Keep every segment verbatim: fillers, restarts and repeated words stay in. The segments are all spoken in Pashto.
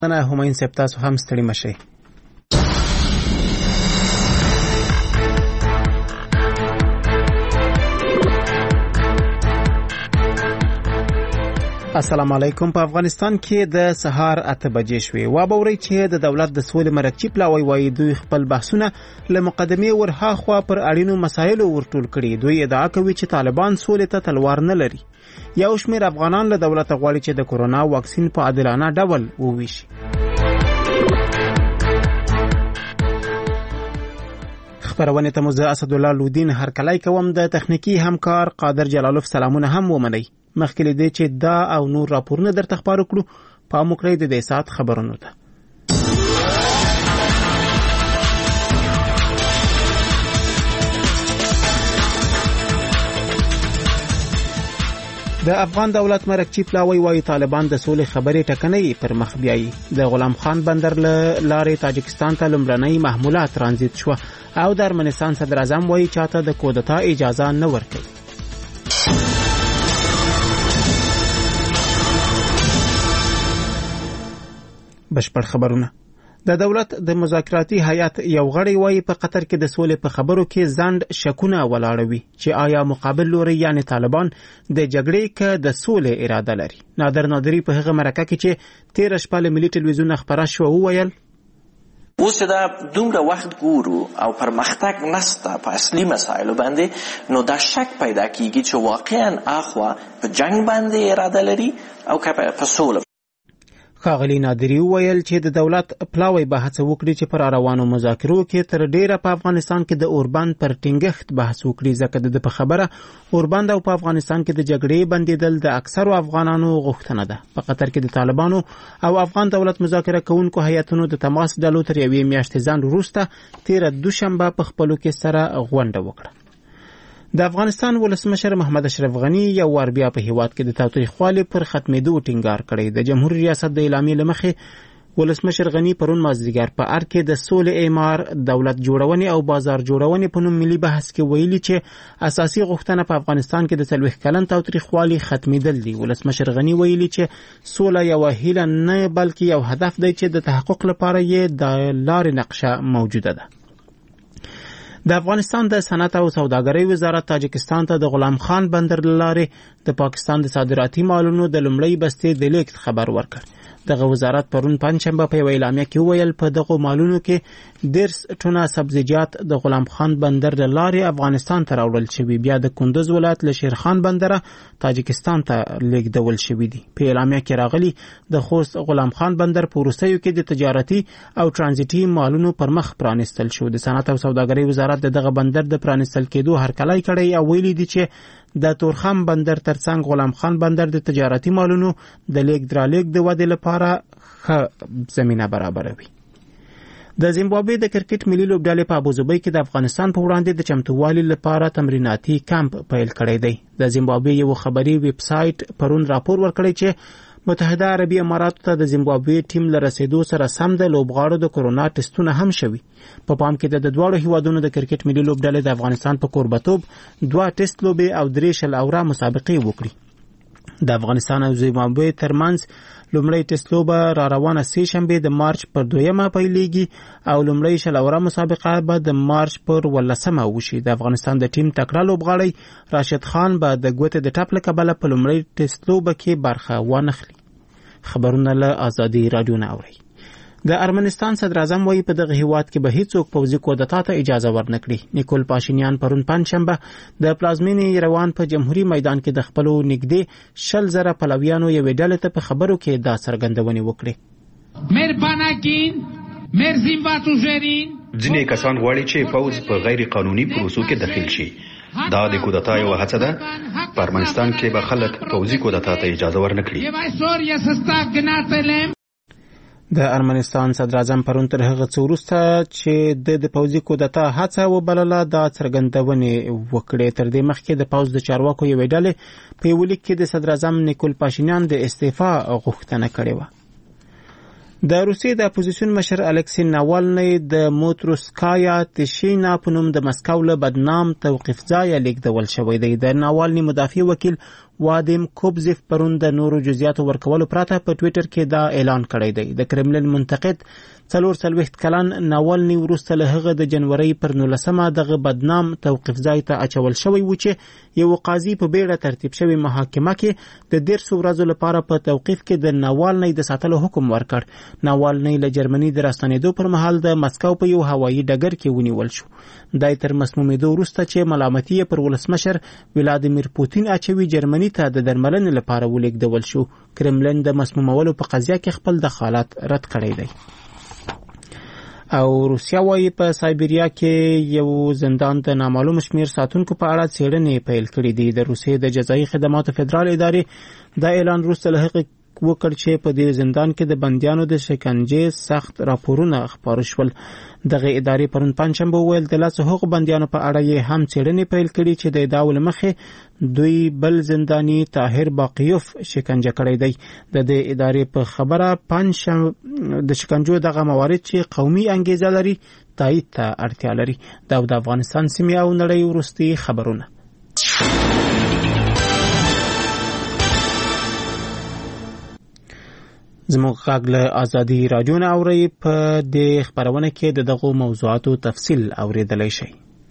نه همایون صاحب تاسو هم ستړي مشئ. السلام علیکم. په افغانستان کې د سهار اته بجې شوې. وابورئ چې د دولت د سولې مرکچی پلاوی وایي دوی خپل بحثونه له مقدمې ورهاخوا پر اړینو مسایلو ورټول کړي. دوی ادعا کوي چې طالبان سولې ته تلوار نه لري. یو شمېر افغانان له دولت غواړي چې د کورونا واکسین په عادلانه ډول وویشي. خبرونه ته مو زه اسدالله لودین هرکلی کوم. د تخنیکی همکار قادر جلالوف سلامونه هم ومنئ. مخکې له دې چې دا او نور راپورونه درته خبرو کړو، پام وکړئ د دې ساعت خبرونو ته. د افغان دولت مرکچی پلاوی وایي طالبان د سولې خبرې ټکنۍ پر مخ بیایي. د غلام خان بندر له لارې تاجکستان ته لومړنۍ محموله ترانزیت شوه او د ارمنستان صدر اعظم وایي چاته د کودتا اجازه نه ورکوي. بشپړ خبرونه. د دولت د مذاکراتي هیئت یو غړی وایي په قطر کې د سولې په خبرو کې ځند شکونه ولاړوي چې آیا مقابل لوري یعنی طالبان د جګړې کې د سولې اراده لري. نادر نادری په هغه مرکه کې چې تیر شپه له ملي ټلویزیون خبره شو وویل اوس دا دومره وخت ګورو او پرمختګ نسته په اصلي مسایلو باندې، نو دا شک پیدا کیږي چې واقعا اخوا په جنگ باندې اراده لري او که په سوله. ښاغلي نادری وویل چې د دولت پلاوی به هڅه وکړي چې پر روانو مذاکرو کې تر ډیره په افغانستان کې د اوربند پر ټینګښت بحث وکړي، ځکه د په خبره اوربند او په افغانستان کې د جګړې بندیدل د اکثرو افغانانو غوښتنه ده. په قطر کې د طالبانو او افغان دولت مذاکره کوونکو هیئتونو د تماس ډلو تر یوې میاشتې ځنډ وروسته تیره دوشنبه په خپلو کې سره غونډه وکړه. د افغانستان ولسمشر محمد اشرف غنی یو وار بیا په هیواد کې د تاوتریخوالي پر ختمېدو ټینګار کړی. د جمهور ریاست د اعلامیې له مخې ولسمشر غنی پرون مازدیګر په ار کې د سولې اعمار، دولت جوړونې او بازار جوړونې په نوم ملي بحث کې ویلي چې اساسي غوښتنه په افغانستان کې د څلوېښت کلن تاوتریخوالي ختمېدل دي. ولسمشر غنی ویلي چې سوله یو هیله نه بلکې یو هدف دی چې د تحقق لپاره یې د لارې نقشه موجوده ده. د افغانستان د صنعت او سوداګرۍ وزارت تاجکستان ته د غلام خان بندر لارې د پاکستان د صادراتي مالونو د لومړۍ بستې د لیږد خبر ورکړ. دغه وزارت پرون پنځشنبه په یوه اعلامیه کې وویل په دغو مالونو کې ډېر ټونه سبزیجات د غلام خان بندر له لارې افغانستان ته راوړل شوي، بیا د کندوز ولایت له شیرخان بندره تاجکستان ته لیږدول شوي دي. په اعلامیه کې راغلي د خوست غلام خان بندر په وروستیو کې د تجارتي او ترانزیتي مالونو پر مخ پرانستل شو. د صنعت او سوداګرۍ وزارت د دغه بندر د پرانستل کېدو هرکلی کړی او ویلي دي چې د تورخم بندر ترڅنګ غلام خان بندر د تجارتي مالونو د لیږد رالېږد د ودې لپاره ښه زمینه برابروي. د زیمبابوې د کرکټ ملي لوبډلې په ابوظبي کې د افغانستان په وړاندې د چمتووالي لپاره تمریناتي کمپ پیل کړی دی. د زیمبابوې یو خبري ویب سایټ پرون راپور ورکړی چې متحده عربي اماراتو ته د زیمبابوې ټیم له رسیدو سره سم د لوبغاړو د کورونا ټسټونه هم شوي. په پام کې د دواړو هیوادونو د کرکټ ملي لوبډلې د افغانستان په کوربتوب دوه ټسټ لوبې او درې شل اوره مسابقې وکړي. د افغانستان او زیمبابوې ترمنځ لومړی ټسټ لوبه را روانه سه شنبه د مارچ پر دویمه پیلېږي او لومړی شل اوره مسابقه به د مارچ پر ولسمه وشي. د افغانستان د ټیم تکړه لوبغاړی راشد خان به د ګوتې د ټپ له کبله په لومړی ټسټ لوبه کې برخه وانخلي. خبرونه له آزادي رادیو نه اوري. د ارمنستان صدر اعظم وایي په دغه هیواد کې به هیڅوک پوځي کودتا ته اجازه ورنکړي. نیکول پاشینیان پرون پنځشنبه د پلازمینې یروان په جمهوریت میدان کې د خپلو نږدې شل زره پلویانو یوې ډلې ته په خبرو کې دا څرګندونې وکړې. ځینې کسان غواړي چې پوځ په غیر قانوني پروسو کې دخیل شي. دا د کودتا یو هڅه ده. په ارمنستان کې به خلک پوځي کودتا ته اجازه ورنکړي. د ارمنستان صدر اعظم پرون تر هغه څه وروسته چې د د پوځي کودتا هڅه وبلله دا څرګندونې وکړې. تر دې مخکې د پوځ د چارواکو یوې ډلې په یو لیک کې د صدر اعظم نیکول پاشینیان د استعفا غوښتنه کړې وه. د روسیې د اپوزیسیون مشر الکسی ناوالنی د موتروسکایا تشینا په نوم د مسکو له بدنام توقیف ځای لیږدول شوی دی. د ناوالنی مدافع وکیل وادیم کوبزیف پرون د نورو جزئیاتو ورکولو پرته په ټوئیټر کې دا اعلان کړی دی. د کرملین منتقد څلور څلوېښت کلن ناولني وروسته له هغه د جنوري پر نولسمه دغه بدنام توقیف ځای ته اچول شوی و چې یو قاضي په بیړه ترتیب شوی محاکمه کې د دیرشو ورځو لپاره په توقیف کې د ناولني د ساتلو حکم ورکړ. ناولني له جرمني د راستنېدو پر مهال د مسکو په یو هوایي ډګر کې ونیول شو. دای تر مسمومېدو وروسته چې ملامتي پر ولسمشر ولادیمیر پوتین اچوي جرمني ته د درملنې لپاره ولیږدول شو. کرملین د مسمومولو په قضیه کې خپل دخالت رد کړی دی. او روسیا وايي په سایبریا کې یو زندان د نامعلوم شمیر ساتونکو په اړه څېړنې پیل کړې دي. د روسیې د جزایي خدماتو فدرال ادارې دا اعلان وروسته له هغې وکړ چې په دې زندان کې د بندیانو د شکنجې سخت راپورونه خپاره شول. دغه ادارې پرون پنجشنبه وویل د لسو هغو بندیانو په اړه یې هم څېړنې پیل کړي چې د ادعاو له مخې دوی بل زنداني طاهر باقیوف شکنجه کړی دی. د دې ادارې په خبره پنجشنبه د شکنجو دغه موارد چې قومي انګیزه لري تایید ته اړتیا لري. دا د افغانستان سیمې او نړۍ وروستي خبرونه. زموږ غږ له ازادي راډیو نه اورئ. په دې خپرونه کې د دغو موضوعاتو تفصیل اورېدلی شئ.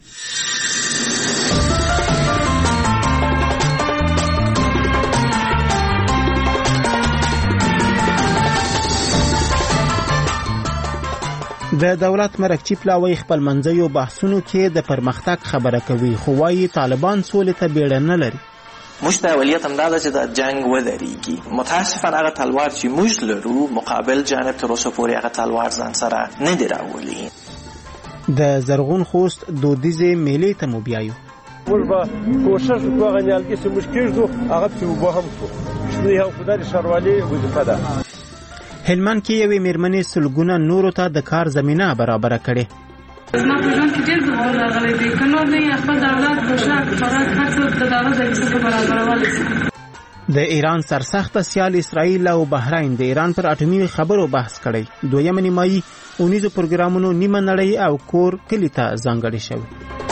د دولت مرکچی پلاوی خپل منځیو بحثونو کې د پرمختګ خبره کوي، خو وايي طالبان سولې ته بیړه نه لري. موږ ته اولویت هم دا ده چې د جنگ ودرېږي. متاسفانه هغه تلوار چې موږ لرو مقابل جانب تر اوسه پورې هغه تلوار ځان سره نه دی راولي. د زرغون خوست دودیزې میلې ته مو بیایو. موږ به کوشش وکړو هغه نیالګي چې موږ کېږدو هغه پسې اوبه هم کړو. شنې هم خو دا د ښاروالۍ وظیفه ده. هلمند کې یوې مېرمنې سلګونه نورو ته د کار زمینه برابره کړې. زما په ژوند کې ډېر زغور راغلی دی. که نور نه یې خپل د اولاد پوشاک خوراک هر څه د دغه ځای څخه برابرولی شي. د ایران سرسخته سیال اسرائیل او بحرین د ایران پر اټومي خبرو بحث کړی. دویمه نیمایي اونیزو پروګرامونو نیمه نړۍ او کور کلي ته ځانګړې شوي.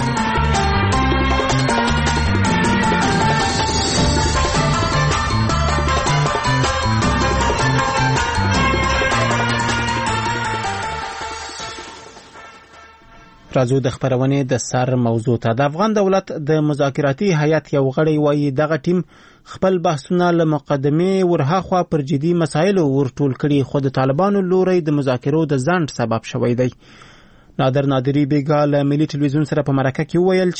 راځو د خبرونې د سر موضوع ته. د افغان دولت د مذاکراتي هیئت یو غړی وایي دغه ټیم خپل بحثونه له مقدمې ورهاخوا پر جدي مسایلو ورټول کړي، خو د طالبانو لوري د مذاکرو د ځنډ سبب شوی دی. نادر نادری بیګا له ملي ټلویزیون سره په مرکه کې وویل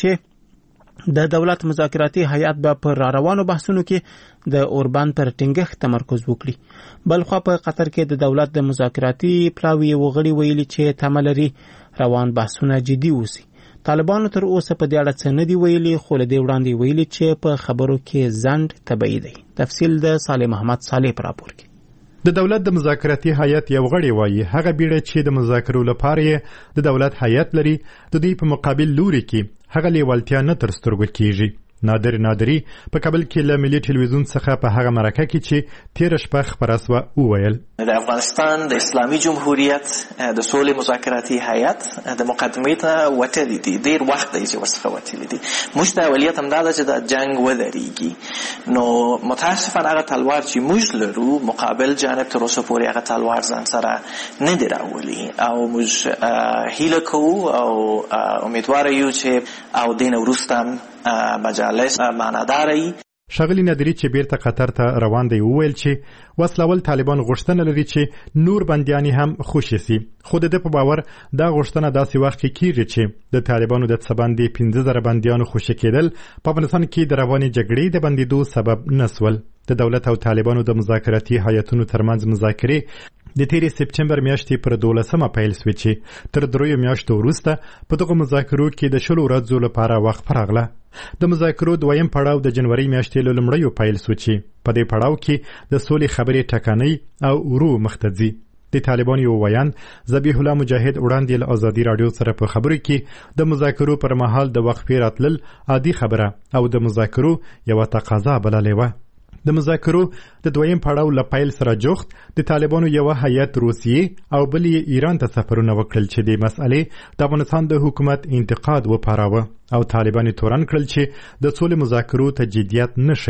چې د دولت مذاکراتي هیئت به پر روانو بحثونو کې د اوربان پر ټینګښت تمرکز وکړي. بلخوا په قطر کې د دولت د مذاکراتي پلاوی وغړي ویلي چې تمه لري روان بحثونه جدي وسی. طالبانو تر اوسه په دې اړه څه نه دی ویلي، خو له دې وړاندې ویلي چې په خبرو کې ځنډ طبیعي دی. تفصیل د صالح محمد صالح پر راپور کې. د دولت د مذاکراتي هیئت یو غړی وایي هغه بیړه چې د مذاکرو لپاره د دولت هیئت لري د دوی په مقابل لوري کې هغه لیوالتیا نه تر سترګو کیږي. نادر نادری په کابل کې له ملي ټلویزیون څخه په هغه مرکه کې چې تیر شپه خبره سوه وویل د افغانستان د اسلامي جمهوریت د سولې مذاکراتي هیئت د مقدمې ته وتلی دي. ډېر وخت دی چې ورڅخه وتلی دي. موږ ته اولویت همدا ده چې د جنګ ودرېږي. نو متاسفانه هغه تلوار چې موږ لرو مقابل جانب تر اوسه پورې هغه تلوار ځان سره نه دی راولي او موږ هیله کوو او امیدواره یو چې او دین وروسته مجالس معناداري. ښاغلي نادري چې بیرته قطر ته روان دی وویل چې وسلوال طالبان غوښتنه لري چې نور بندیانی هم خوشي سي، خو د ده په باور دا غوښتنه داسې وخت کې کیږي چې د طالبانو د څه باندې پنځه زره بندیانو خوشي کېدل په افغانستان کې د روانې جګړې د بندېدو سبب نه سول. د دولت او طالبانو د مذاکراتي هیئتونو ترمنځ مذاکرې د تیرې سپټمبر میاشتې پر دولسمه پیل سوې چې تر دریو میاشتو وروسته په دغو مذاکرو کې د شلو ورځو لپاره وقفه راغله. د مذاکرو دویم پړاو د جنوري میاشتې له لومړیو پیل سو چې په دې پړاو کې د سولې خبرې ټکنۍ او ورو مخته ځي. د طالبانو یو ویان ذبیح الله مجاهد وړاندې له ازادي راډیو سره په خبرو کې د مذاکرو پر مهال د وقفې راتلل عادي خبره او د مذاکرو یوه تقاضا بللې وه. د مذاکرو د دویم پړاو له پیل سره جوخت د طالبانو یوه هیئت روسیې او بل یې ایران ته سفرونه وکړل چې د مسئلې د افغانستان د حکومت انتقاد وپاراوه او طالبان یې تورن کړل چې د سولې مذاکرو ته جدیت نه ښیي.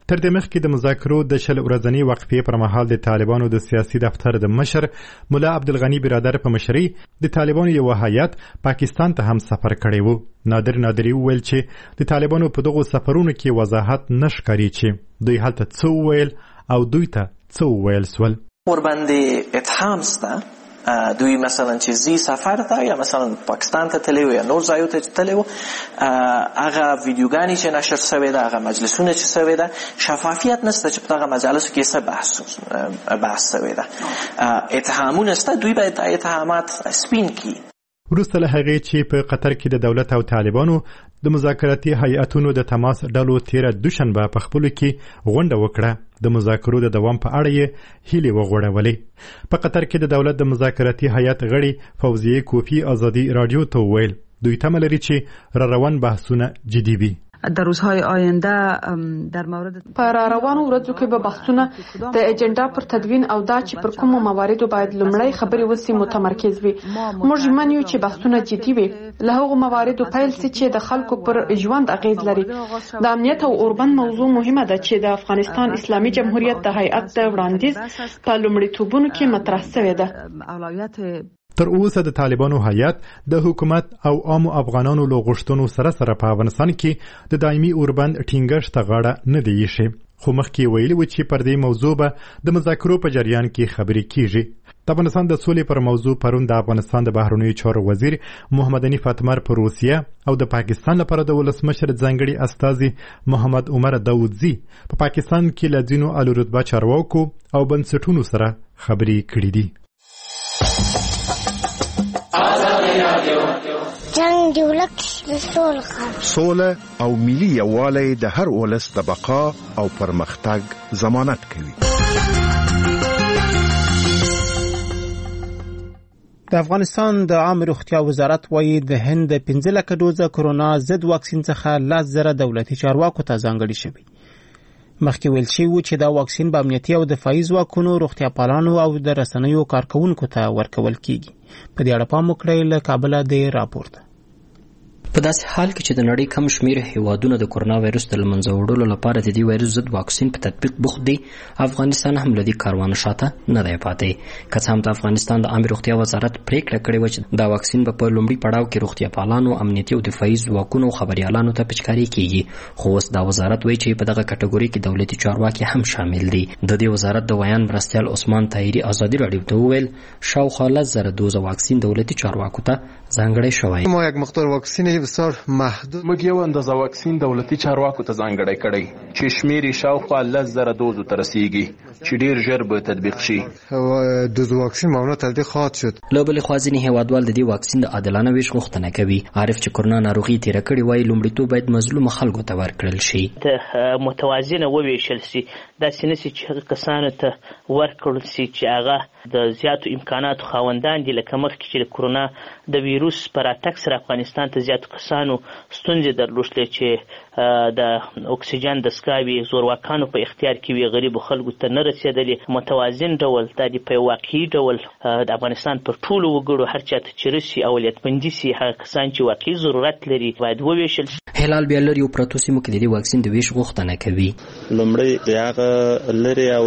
تر دې مخکې د مذاکرو د شل ورځنۍ وقفې پر مهال د طالبانو د سیاسي دفتر د مشر ملا عبدالغني برادر په مشرۍ د طالبانو یو هیات پاکستان ته هم سفر کړی و. نادر نادری وویل چې د طالبانو په دغو سفرونو کې وضاحت نه ښکاري چې دوی هلته څه وویل او دوی ته څه وویل سول. ورباندې اتهام سته دوی مثلا چې زی سفر ته یا مثلا پاکستان ته تللی و یا نور ځایو ته تللی و هغه ویډیوګانې چې نشر شوې ده هغه مجلسونه چې شوې ده شفافیت نشته چې په دغه مجالسو کې څه بحث بحث شوې ده اتهامونه شته دوی باید دا اتهامات سپین کړي. وروسته له هغې چې په قطر کې د دولت او طالبانو د مذاکراتي هیئتونو د تماس ډلو تیره دوشنبه په خپلو کې غونډه وکړه د مذاکرو د دوام په اړه یې هیلې وغوړولې. په قطر کې د دولت د مذاکراتي هیئت غړي فوزیه کوفی آزادی رادیو ته وویل دوی تمه لري چې را روان بحثونه جدي وي. در روزهای آینده در مورد پر روانو ورځو کې به بحثونه د اجنډا پر تدوین او دا چې پر کومو مواردو باید لومړی خبرې وسی متمرکز وي. موږ ژمن یو چې بحثونه جدي وي له هغو مواردو پیل سي چې د خلکو پر ژوند اغیز لري. د امنیت او اوربند موضوع مهمه ده چې د افغانستان اسلامي جمهوریت د هیئت د وړاندیز په لومړیتوبونو کې مطرح شوی ده. تر اوسه د طالبانو هیئت د حکومت او عامو افغانانو له غوښتنو سره سره په افغانستان کې د دایمي اوربند ټینګښت ته غاړه نه دی ایښې، خو مخکې ویلي و چې پر دې موضوع به د مذاکرو په جریان کې خبرې کیږي. د افغانستان د سولې پر موضوع پرون د افغانستان د بهرنیو چارو وزیر محمد حنیف اتمر په روسیه او د پاکستان لپاره د ولسمشر ځانګړي استازي محمد عمر داودزي په پاکستان کې له ځینو اعلی رتبه چارواکو او بنسټونو سره خبرې کړې دي. جنگ د ولس سوله او ملي یووالی د هر ولس د بقا او پرمختګ ضمانت کوي. د افغانستان د عامه روغتیا وزارت وايي د هند د پنځه لکه ډوزه کرونا ضد واکسین څخه لس زره دولتي چارواکو ته ځانګړي شوي. مخکې ویل شوي و چې دا واکسین به امنیتي او دفاعي ځواکونو روغتیا پالانو او د رسنیو کارکونکو ته ورکول کیږي. په دې اړه پام وکړئ له کابله د راپورته. په داسې حال کې چې د نړۍ کم شمیر هیوادونه د کرونا وایرس د له منځه وړلو لپاره د دې وایرس ضد واکسین په تطبیق بوخت دي، افغانستان هم له دې کاروان شاته نه دی پاتې. که څه هم د افغانستان د عامه روغتیا وزارت پریکړه کړې وه چې دا واکسین به په لومړي پړاو کې روغتیا پالانو، امنیتي او دفاعي ځواکونو او خبریالانو ته پچکاري کیږي، خو اوس دا وزارت وایي چې په دغه کټګوري کې دولتي چارواکي هم شامل دي. د دې وزارت د ویان مرستیال عثمان طاهري آزادی رادیو ته وویل شاوخوا لس زره دوزه واکسین دولتي چارواکو ته ځانګړی شوی. ما یک مقدار واکسین بسیار محدود موږ یو اندازه واکسین دولتي چارواکو ته ځانګړی کړی چې شمیر یې شاوخوا لس زره دوزو ته رسیږي چې ډیر ژر به تطبیق شي. دوز واکسین معمولا تطبیق خواهد شد. له بلې خوا ځینې هیوادوال د دې واکسین د عادلانه ویش غوښتنه کوي. عارف چې کرونا ناروغي تیره کړې وایي لومړیتوب باید مظلومو خلکو ته ورکړل شي، متوازنه وویشل شي، داسې نه سي چې کسانو ته ورکړل شي چې هغه د زیاتو امکاناتو خاوندان دي. لکه مخکې چې د کرونا د ویروس پر راتګ سره افغانستان ته زیاتو کسانو ستونزې درلودلې چې د اکسیجن دستګاوې زورواکانو په اختیار کې وي، غریبو خلکو ته نه رسېدلې. متوازن ډول دا د په واقعي ډول د افغانستان پر ټولو وګړو هر چاته چې رسي اولویتمندي سي، هغه کسان چې واقعي ضرورت لري باید وویشل شي. هلال بیا لري او پرتو سیمو کې د دې واکسین د ویش غوښتنه کوي. لومړی د هغه لري او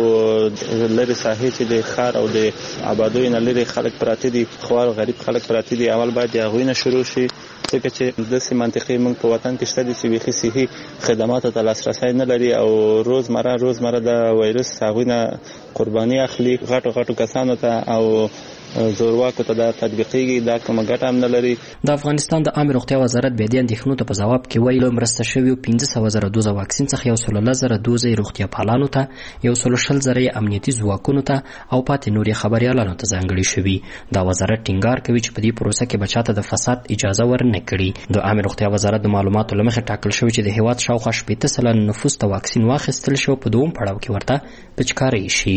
لري ساحې چې د ښار او د آبادیو نه لري خلک پراته دي، خوار غریب خلک پراته دي، اول باید د هغوی نه شروع شي ځکه چې داسې منطقې موږ په وطن کې شته دي چې بیخي صحي خدماتو ته لاسرسی نه لري او روزمره روزمره د وایرس هغوی نه قرباني اخلي غټو غټو کسانو ته او زورواکو ته دا تطبیقیږي، دا کومه ګټه هم نه لري. د افغانستان د عامه روغتیا وزارت بیا د اندېښنو ته په ځواب کې وایي له مرسته شویو پنځه سوه زره دوزه واکسین څخه یو سل لس زره دوزه یې روغتیا پالانو ته، یو سل شل زره یې امنیتي ځواکونو ته او پاتې نور یې خبریالانو ته ځانګړي شوي. دا وزارت ټینګار کوي چې په دې پروسه کې به چاته د فساد اجازه ورنه کړي. د عامه روغتیا وزارت د معلوماتو له مخې ټاکل شوي چې د هېواد شاوخوا شپېته سلنه نفوس ته واکسین واخیستل شو، په دوم پړاو کې ورته پچکارۍ شي.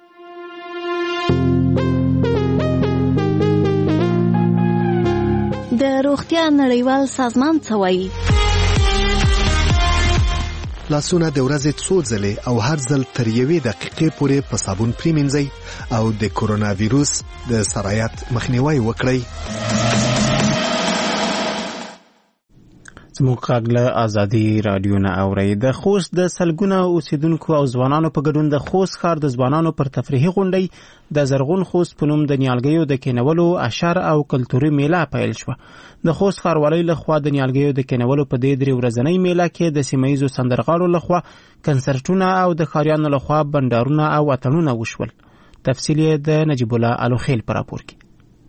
د روغتیا نړیوال سازمان څه وایي؟ لاسونه د ورځې څو ځلې او هر ځل تر یوې دقیقې پورې په صابون پریمنځئ او د کرونا ویروس د سرایت مخنیوی وکړئ. زموږ غږ له ازادي رادیو نه اورئ. د خوست د سلګونه اوسیدونکو او ځوانانو په ګډون د خوست ښار د ځوانانو پر تفریحي غونډۍ د زرغون خوست په نوم د نیالګیو د کینولو اشر او کلتوري میله پیل شوه. د خوست ښاروالۍ لخوا د نیالګیو د کینولو په دې درې ورځنۍ میله کې د سیمه ییزو سندرغاړو لخوا کنسرټونه او د ښاریانو لخوا بنډارونه او اتڼونه وشول. تفصیل یې د نجیب الله الوخیل په راپور کې.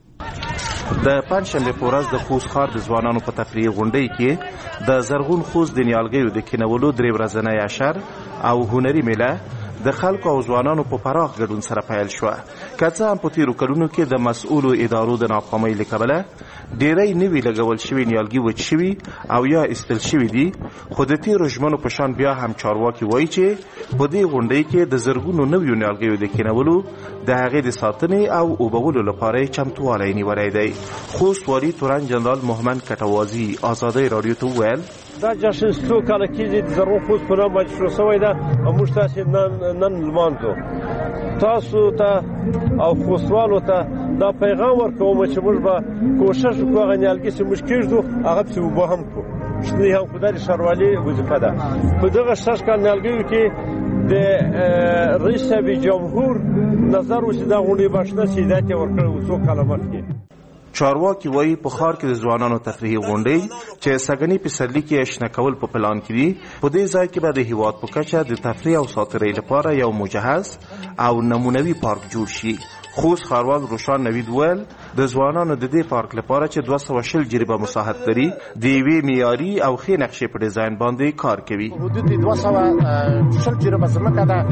د پنځشنبه په ورځ د خوست ښار د ځوانانو په تفریحي غونډۍ کې د زرغون خوست د نیالګیو د کینولو درې ورځنۍ اشر او هنري میله د خلکو او ځوانانو په پراخ ګډون سره پیل شوه. که څه هم په تېرو کلونو کې د مسؤلو ادارو د ناکامۍ له کبله ډېری نوي لګول شوي نیالګي وچ شوي او یا ایستل شوي دي، خو د تېرو ژمنو په شان بیا هم چارواکي وایي چې په دې غونډۍ کې د زرګونو نویو نیالګیو د کینولو د هغې د ساتنې او اوبولو لپاره یې چمتووالی نیولی دی. خوست والي تورن جنرال محمد کټوازي ازادۍ راډیو ته وویل دا جشن څو کاله کېږي د زرغون خوست په نامه شروع شوی ده او موږ تاسې نن نن لمانځو. تاسو ته او خوستوالو ته دا پیغام ورکوم چې موږ به کوشش وکړو هغه نیالګي چې موږ کېږدو هغه پسې اوبه هم کړو. شنې هم خو دا د ښاروالۍ وظیفه ده. په دغه شش کال نیالګیو کې د رئیس صاحب جمهور نظر و چې دا غونډې به شنه سي هدایت یې ورکړی و څو کاله مخکې. چارواکي وایي په ښار کې د ځوانانو تفریحي غونډۍ چې سږني پسرلي کې یې شنه کول په پلان کې دي، په دې ځای کې به د هېواد په کچه د تفریح او ساتیرۍ لپاره یو مجهز او نمونوي پارک جوړ شي. خوست ښاروال روشان نوید ویل د ځوانانو د دې پارک لپاره چې دوه سوه شل جریبه مساحت لري د یوې معیاري او ښې نقشې په ډیزاین باندې کار کوي. حدود دوه سوه شل جریبه ځمکه ده.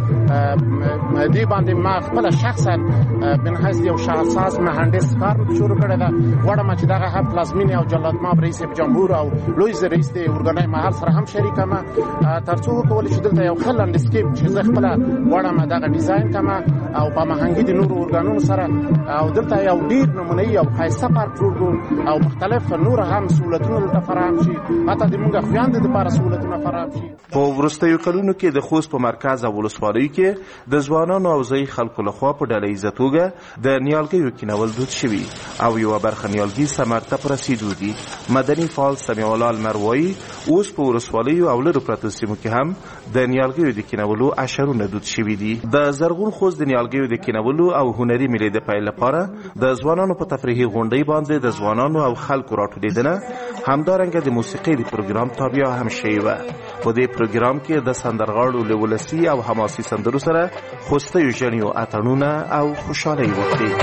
دې باندې ما خپله شخصا بنحیث یو شهرساز مهندس کار شروع کړی ده. غواړم چې دغه هم پلازمینې او جلالتمآب رئیس جمهور او لوی رئیس د اورګنای محل سره هم شریک یم تر څو وکولی چې دلته یو ښه لنډسکیپ چې زه خپله غواړم دغه ډیزاین کړم او په هماهنګي د نورو اورګانونو سره او دلته یو ډېر نمونهي او ښایسته پارک جوړ کړو او مختلف نور هم سهولتونه دلته فراهم شي، حتی د موږ خویندو دپاره سهولتونه فراهم شي. په وروستیو کلونو کې د خوست په مرکز او ولسوالیو کې د ځوانانو او ځایي خلکو لخوا په ډله ییزه توګه د نیالګیو کینول دود شوي او یوه برخه نیالګي ثمر ته په رسېدو دي. مدني فعال سمیع الله لمر وایي اوس په ولسوالیو او لرو پرتو سیمو کې هم د نیالګیو د کینولو اشرونه دود شوي دي. د زرغون خوست د نیالګیو د کینولو او هنري میلې د پیل لپاره د ځوانانو په تفریحي غونډۍ باندې د ځوانانو او خلکو راټولېدنه همدارنګه د موسیقۍ د پروګرام تابع هم شوې وه. په دې پروګرام کې د سندرغاړو له ولسي او حماسي سندرو سره خوستیو ژڼیو اتڼونه او خوشحالۍ وکړې.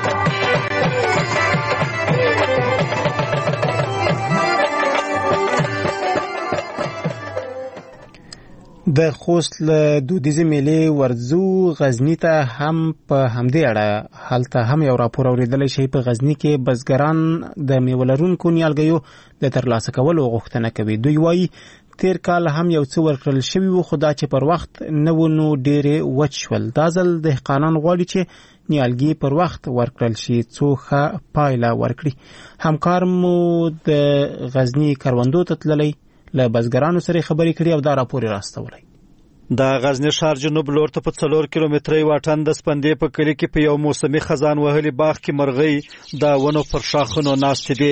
د خوست له دودیزې میلې ورځو غزني ته هم په همدې اړه هلته هم یو راپور اورېدلی شي. په غزني کې بزګران د میوه لرونکو نیالګیو د ترلاسه کولو غوښتنه کوي. دوی وایي تیر کال هم یو څه ورکړل شوي وو، خو دا چې پر وخت نه و نو ډېرې وچ شول. دا ځل دهقانان غواړي چې نیالګي پر وخت ورکړل شي څو ښه پایله ورکړي. همکار مو د غزني کروندو ته تللی له بزګرانو سره خبرې کړي او دا راپور راستولی. د غزنی ښار جنوب لور ته په څلور کیلومترۍ واټن د سپندې په کلي کې په یو موسمي خزان وهلي باغ کې مرغۍ د ونو پر شاخونو ناستې دي،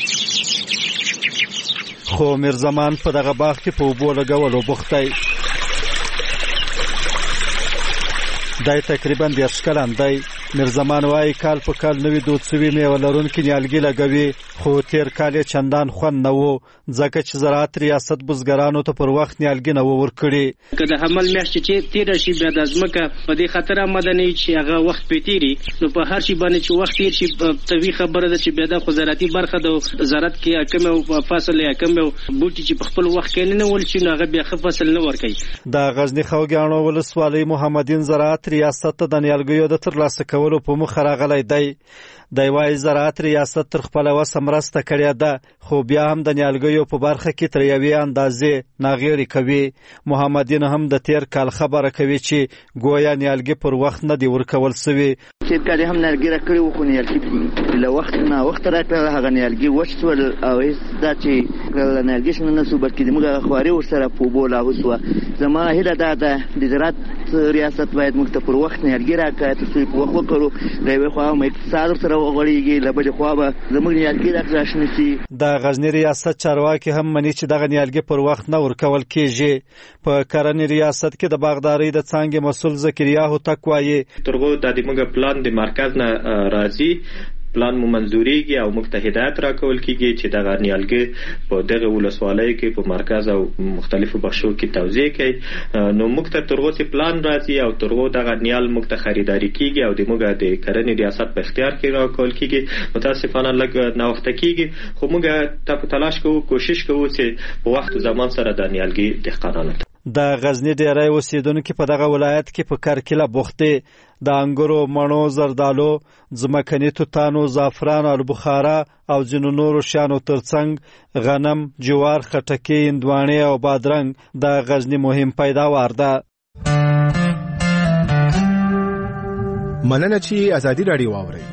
خو میرزمان په دغه باغ کې په اوبو لګولو بوخت دی. دی تقریبا دېرش کلن دی. میرزمان وایي کال په کال نوي دود سوي میوه لرونکي نیالګي لګوي، خو تیر کال یې چندان خوند نه و ځکه چې زراعت ریاست بزګرانو ته پر وخت نیالګي نه و ورکړي. که د حمل میاشتې چې تېره شي بیا د ځمکه په دې خاطر آمده نه وي چې هغه وخت پرې تېري، نو په هر شي باندې چې وخت تېر شي طبیعي خبره ده چې بیا دا خو زراعتي برخه د زراعت کې حکم او فصل یې حکم او بوټي چې په خپل وخت کې نه ول شي نو هغه بیا ښه فصل نه ورکوي. د غزني خوږیاڼو ولسوالۍ محمدین زراعت ریاست ته د نیالګیو د ترلاسه کولو په موخه راغلی دی. دی وایي زراعت ریاست تر خپله وسه مرسته کړې ده، خو بیا هم د نیالګیو په برخه کې تر یوې اندازې ناغېړي کوي. محمدین هم د تیر کال خبره کوي چې ګویا نیالګي پر وخت نه دي ورکول سوي. تیر کال هم نیالګي راکړي وو، خو نیالګي له وخت نه وخت راکړل، هغه نیالګي وچ شول او هېڅ دا چې له نیالګي شنه نه سو بلکې زموږ هغه خواري ورسره په اوبو لاهو سوه. زما هیله دا ده د زراعت ریاست باید موږ ته پر وخت نیالګي راکړي ترڅو په وخت وکړو د یوې خوا هم اقتصاد ورسره وغوړېږي له بلې خوا به زموږ نیالګي راکړه راشنه سي. د غزني ریاست چارواکي هم مني چې دغه نیالګي پر وخت نه ورکول کېږي. په کرنې ریاست کې د باغدارۍ د څانګې مسؤل ذکریا هوتک وایي تر هغو د موږ پلان د مرکز نه راځي، پلان مو منظوریږي او موږ ته هدایت راکول کیږي چې دغه نیالګي په دغه ولسوالۍ کې په مرکز او مختلفو بخشو کې توزیع کړي. نو موږ ته تر هغو پلان راځي او تر هغو دغه نیال موږ ته خریداري کیږي او د موږ د کرنې ریاست په اختیار کې راکول کیږي. متاسفانه لږ ناوخته کیږي خو موږ ته په تلاش کوو، کوشش کوو چې په وخت او زمان سره د نیالګي دهقانانو ته. د غزنی ډیری اوسیدونکو په دغه ولایت کې په کرکیله بوخت دي. د انګورو، مڼو، زردالو، ځمکني توتانو، زعفران، البخاره او ځینو نورو شیانو ترڅنګ غنم، جوار، خټکي، هندواڼې او بادرنګ د غزنی مهم پیداوار ده. مننه چې ازادي راډیو واورئ.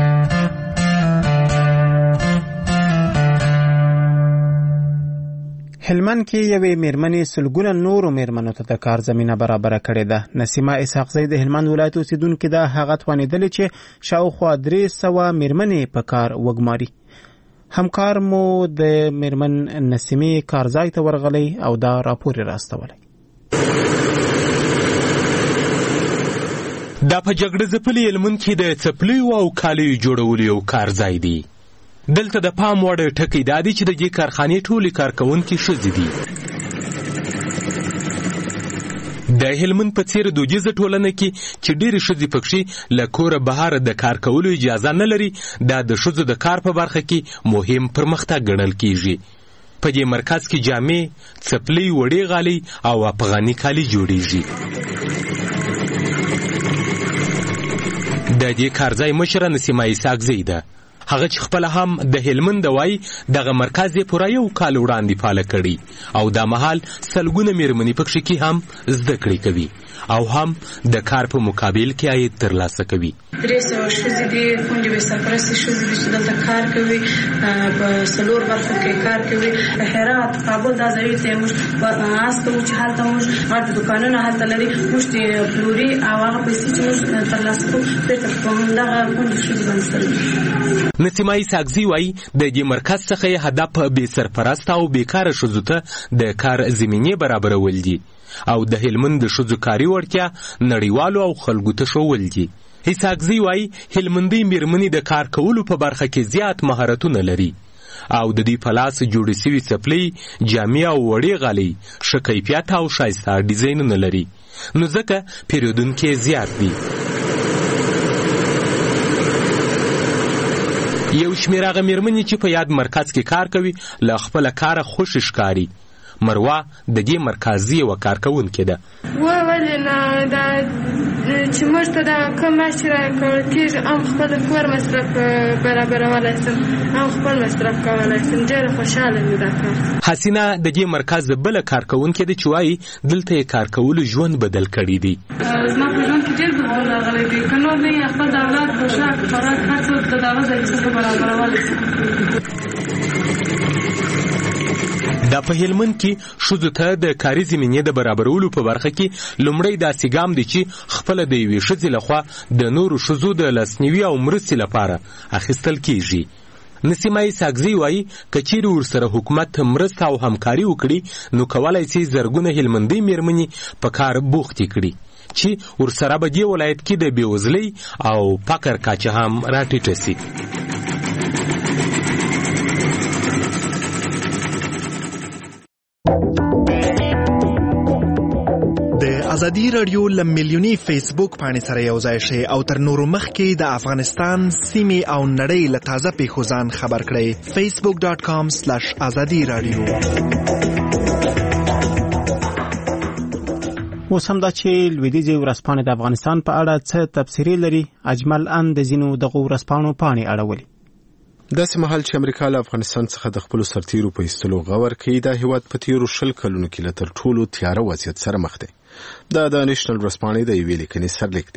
هلمند کې یوې میرمنې سلګونه نورو میرمنو ته د کار زمینه برابره کړې ده. نسیمه اسحاقزی د هلمند ولایت اوسیدونکې ده. هغه توانېدلې چې شاوخوا درې سوه میرمنې په کار وګماري. همکار مو د میرمن نسیمې کارځای ته ورغلی او دا راپور یې راستولی. دا په جګړه ځپلي هلمند کې د څپلیو او کالیو جوړولو یو کارځای دی. دلته د پام وړ ټکی دا دی چې د دې کارخانې ټولې کارکوونکي ښځې دي. د هلمند په څېر دودیزه ټولنه کې چې ډېرې ښځې پکښې له کوره بهر د کار کولو اجازه نه لري، دا د ښځو د کار په برخه کې مهم پرمختګ ګڼل کېږي. په دې مرکز کې جامې، څپلۍ، وړې غالۍ او افغاني کالي جوړېږي. د دې کارځای مشره نسیمه اسحاقزی ده. هغه چې خپل هم د هلمند وای دغه مرکز یې پوره یو کال وړاندې فعال کړي او دا مهال سلګونه میرمنې پکښې کې هم زده کړې کوي او هم د کار په مقابل کې عاید ترلاسه کوي. درې سوه ښځې دي، کونډې به سرپرستې ښځې دي چې دلته کار کوي، په څلور برخو کې کار کوي. هرات، کابل دا ځایونه ته موږ آس کوو چې هلته موږ غټ دوکانونه هلته لري، موږ د پلوري او هغه پیسې چې موږ ترلاسه کوو بېرته په همدغه کونډې ښځې باندې سره. نسیمه اسحاقزی وایي د دې مرکز څخه یې هدف بې سرپرسته او بیکاره ښځو ته د کار زمینې برابرول دي او د هلمند د ښځو کاري وړتیا نړیوالو او خلکو ته ښوول دي. اسحاقزی وایي هلمندۍ میرمنې د کار کولو په برخه کې زیات مهارتونه لري او د دوی په لاس جوړې سوي څپلۍ، جامې او وړې غالۍ ښه کیفیت او ښایسته ډیزاینونه لري، نو ځکه پیرودونکي زیات دي. یو شمېر هغه میرمنې چې په یاد مرکز کې کار کوي له خپله کاره خوښې ښکاري. مروه د دې مرکز یوه کارکوونکې ده. ولې نه دا چې موږ ته دا کم معاش راکول کېږي، هم خپل کور مصرف برابرولی سم، هم خپل مصرف کولی سم. ډېره خوشحاله مې دا کار. حسینه د دې مرکز بله کارکوونکې ده چې وایي دلته یې کار کولو ژوند بدل کړی دی. زما په ژوند کې ډېر بدلون راغلی دی، که نور نه یې خپل د اولاد پوشاک، خوراک، هر څه د دغه ځای څخه برابرولی سم. دا په هلمند کې ښځو ته د کاري زمینې د برابرولو په برخه کې لومړی داسې ګام دی چې خپله د یوې ښځې لخوا د نورو ښځو د لاسنیوي او مرستې لپاره اخیستل کېږي. نسیمه اسحاقزی وایي که چیرې ورسره حکومت مرسته او همکاري وکړي نو کولی سي زرګونه هلمندۍ میرمنې په کار بوختې کړي چې ورسره به دې ولایت کې د بېوزلۍ او فقر کچه هم راټیټه سي. د ازادي رادیو له میلیوني فیسبوک پاڼې سره یو ځای شئ او تر نورو مخکې د افغانستان سیمې او نړۍ له تازه پیښو ځان خبر کړئ. فیسبوک ډاټ کام سلیش ازادي رادیو. اوس هم دا چې لویدیځې ورځپاڼې د افغانستان په اړه څه تبصرې لري، اجمل ان د ځینو دغو ورځپاڼو پاڼې اړولې. داسې مهال چې امریکا له افغانستان څخه د خپلو سرتیرو په ایستلو غور کوي، دا هیواد په تیرو شل کلونو کې له تر ټولو تیاره وضعیت سره مخ دی. دا د نیشنل ورځپاڼې د یوې لیکنې سرلیک دی.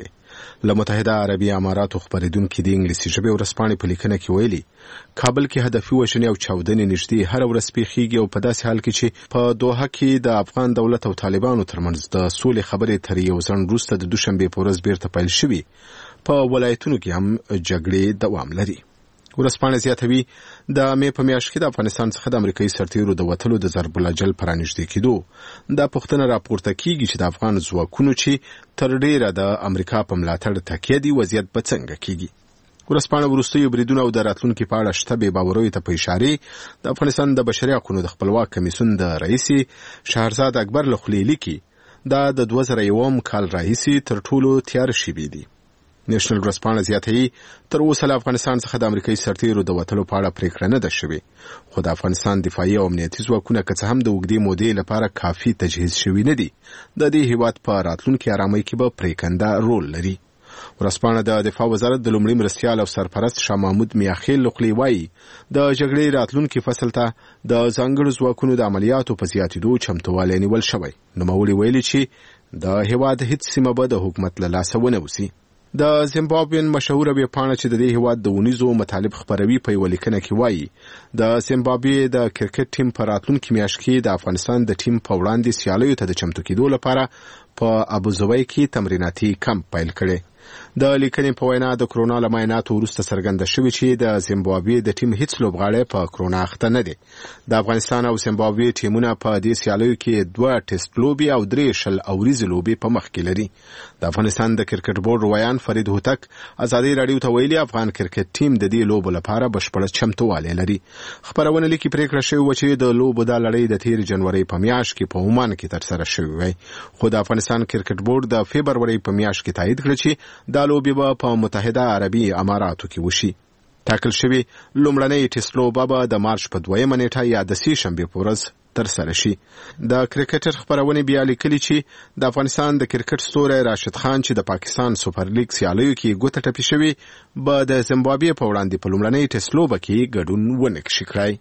له متحده عربي اماراتو خبرېدونکي د انګلیسي ژبې ورځپاڼې په لیکنه کې ویلي کابل کې هدفي وژنې او چاودنې نږدې هر ورځ پیښیږي او په داسې حال کې چې په دوحه کې د افغان دولت او طالبانو ترمنځ د سولې خبرې تر یو ځنډ وروسته د دوشنبې په ورځ بیرته پیل شوي په ولایتونو کې هم جګړې دوام لري. ورځپاڼه زیاتوي د مې په میاشت کې د افغانستان څخه د امریکایي سرتیرو د وتلو د ضرب الاجل په رانږدې کېدو دا پوښتنه راپورته کیږي چې د افغان ځواکونو چې تر ډیره د امریکا په ملاتړ تکیه دي وضعیت به څنګه کیږي. ورځپاڼه وروستیو بریدونو او د راتلونکي په اړه شته بې باوریو ته په اشارې د افغانستان د بشري حقوقو د خپلواک کمیسیون د رئیس شهرزاد اکبر له خولې لیکي دا د دوه زره یوم کال راهیسې تر ټولو تیاره شوي دي. نېشنل ورځپاڼه زیاتوي تر اوسه له افغانستان څخه د امریکایي سرتیرو د وتلو په اړه پریکړه نه ده شوې خو د افغانستان دفاعي او امنیتي ځواکونه که څه هم د اوږدې مودې لپاره کافي تجهیز شوي نه دي د دې هیواد په راتلونکي ارامۍ کې به پریکنده رول لري. ورځپاڼه د دفاع وزارت د لومړي مرستیال او سرپرست شاه محمود میاخیل له خولې وایي د جګړې راتلونکي فصل ته د ځانګړو ځواکونو د عملیاتو په زیاتېدو چمتووالی نیول شوی. نوموړي ویلي چې د هیواد هیڅ سیمه به د حکومت له لاسه ونوسي. د زیمبابوین مشهوره ویبپاڼه چې د دې هیواد د ونیزو مطالب خپروي په یوه لیکنه کې وایي د زیمبابوې د کرکټ ټیم په راتلونکي میاشت کې د افغانستان د ټیم په وړاندې سیالیو ته د چمتو کېدو لپاره په ابوظبي کې تمریناتي کمپ پیل کړی. د لیکنې په وینا د کرونا له معایناتو وروسته څرګنده شوې چې د زیمبابوې د ټیم هیڅ لوبغاړی په کرونا اخته نه دی. د افغانستان او زیمبابوې ټیمونه په دې سیالیو کې دوه ټیسټ لوبې او درې شل اوریزې لوبې په مخ کې لري. د افغانستان د کرکټ بورډ روایان فرید هوتک ازادي راډیو ته ویلي افغان کرکټ ټیم د دې لوبو لپاره بشپړه چمتووالی لري. خبرونه لیکي پریکړه شوې وه چې د لوبو دا لړۍ د تېرې جنورۍ په میاشت کې په عمان کې ترسره شوې وای خو د افغانستان کرکټ بورډ د فبرورۍ په میاشت کې تایید کړ چې دا لوبې به په متحده عربي اماراتو کې وشي. ټاکل شوی لومړنۍ ټیسټ لوبه به د مارچ په دویمه نیټه یا د سې شنبې په ورځ ترسره شي. د کرکټر خبرونه بیا لیکلي چې د افغانستان د کرکټ ستوری راشد خان چې د پاکستان سوپر لیګ سیالیو کې ګوته ټپي شوی به د زیمبابوې په وړاندې په لومړنۍ ټیسټ لوبه کې ګډون ونه کړي کړای.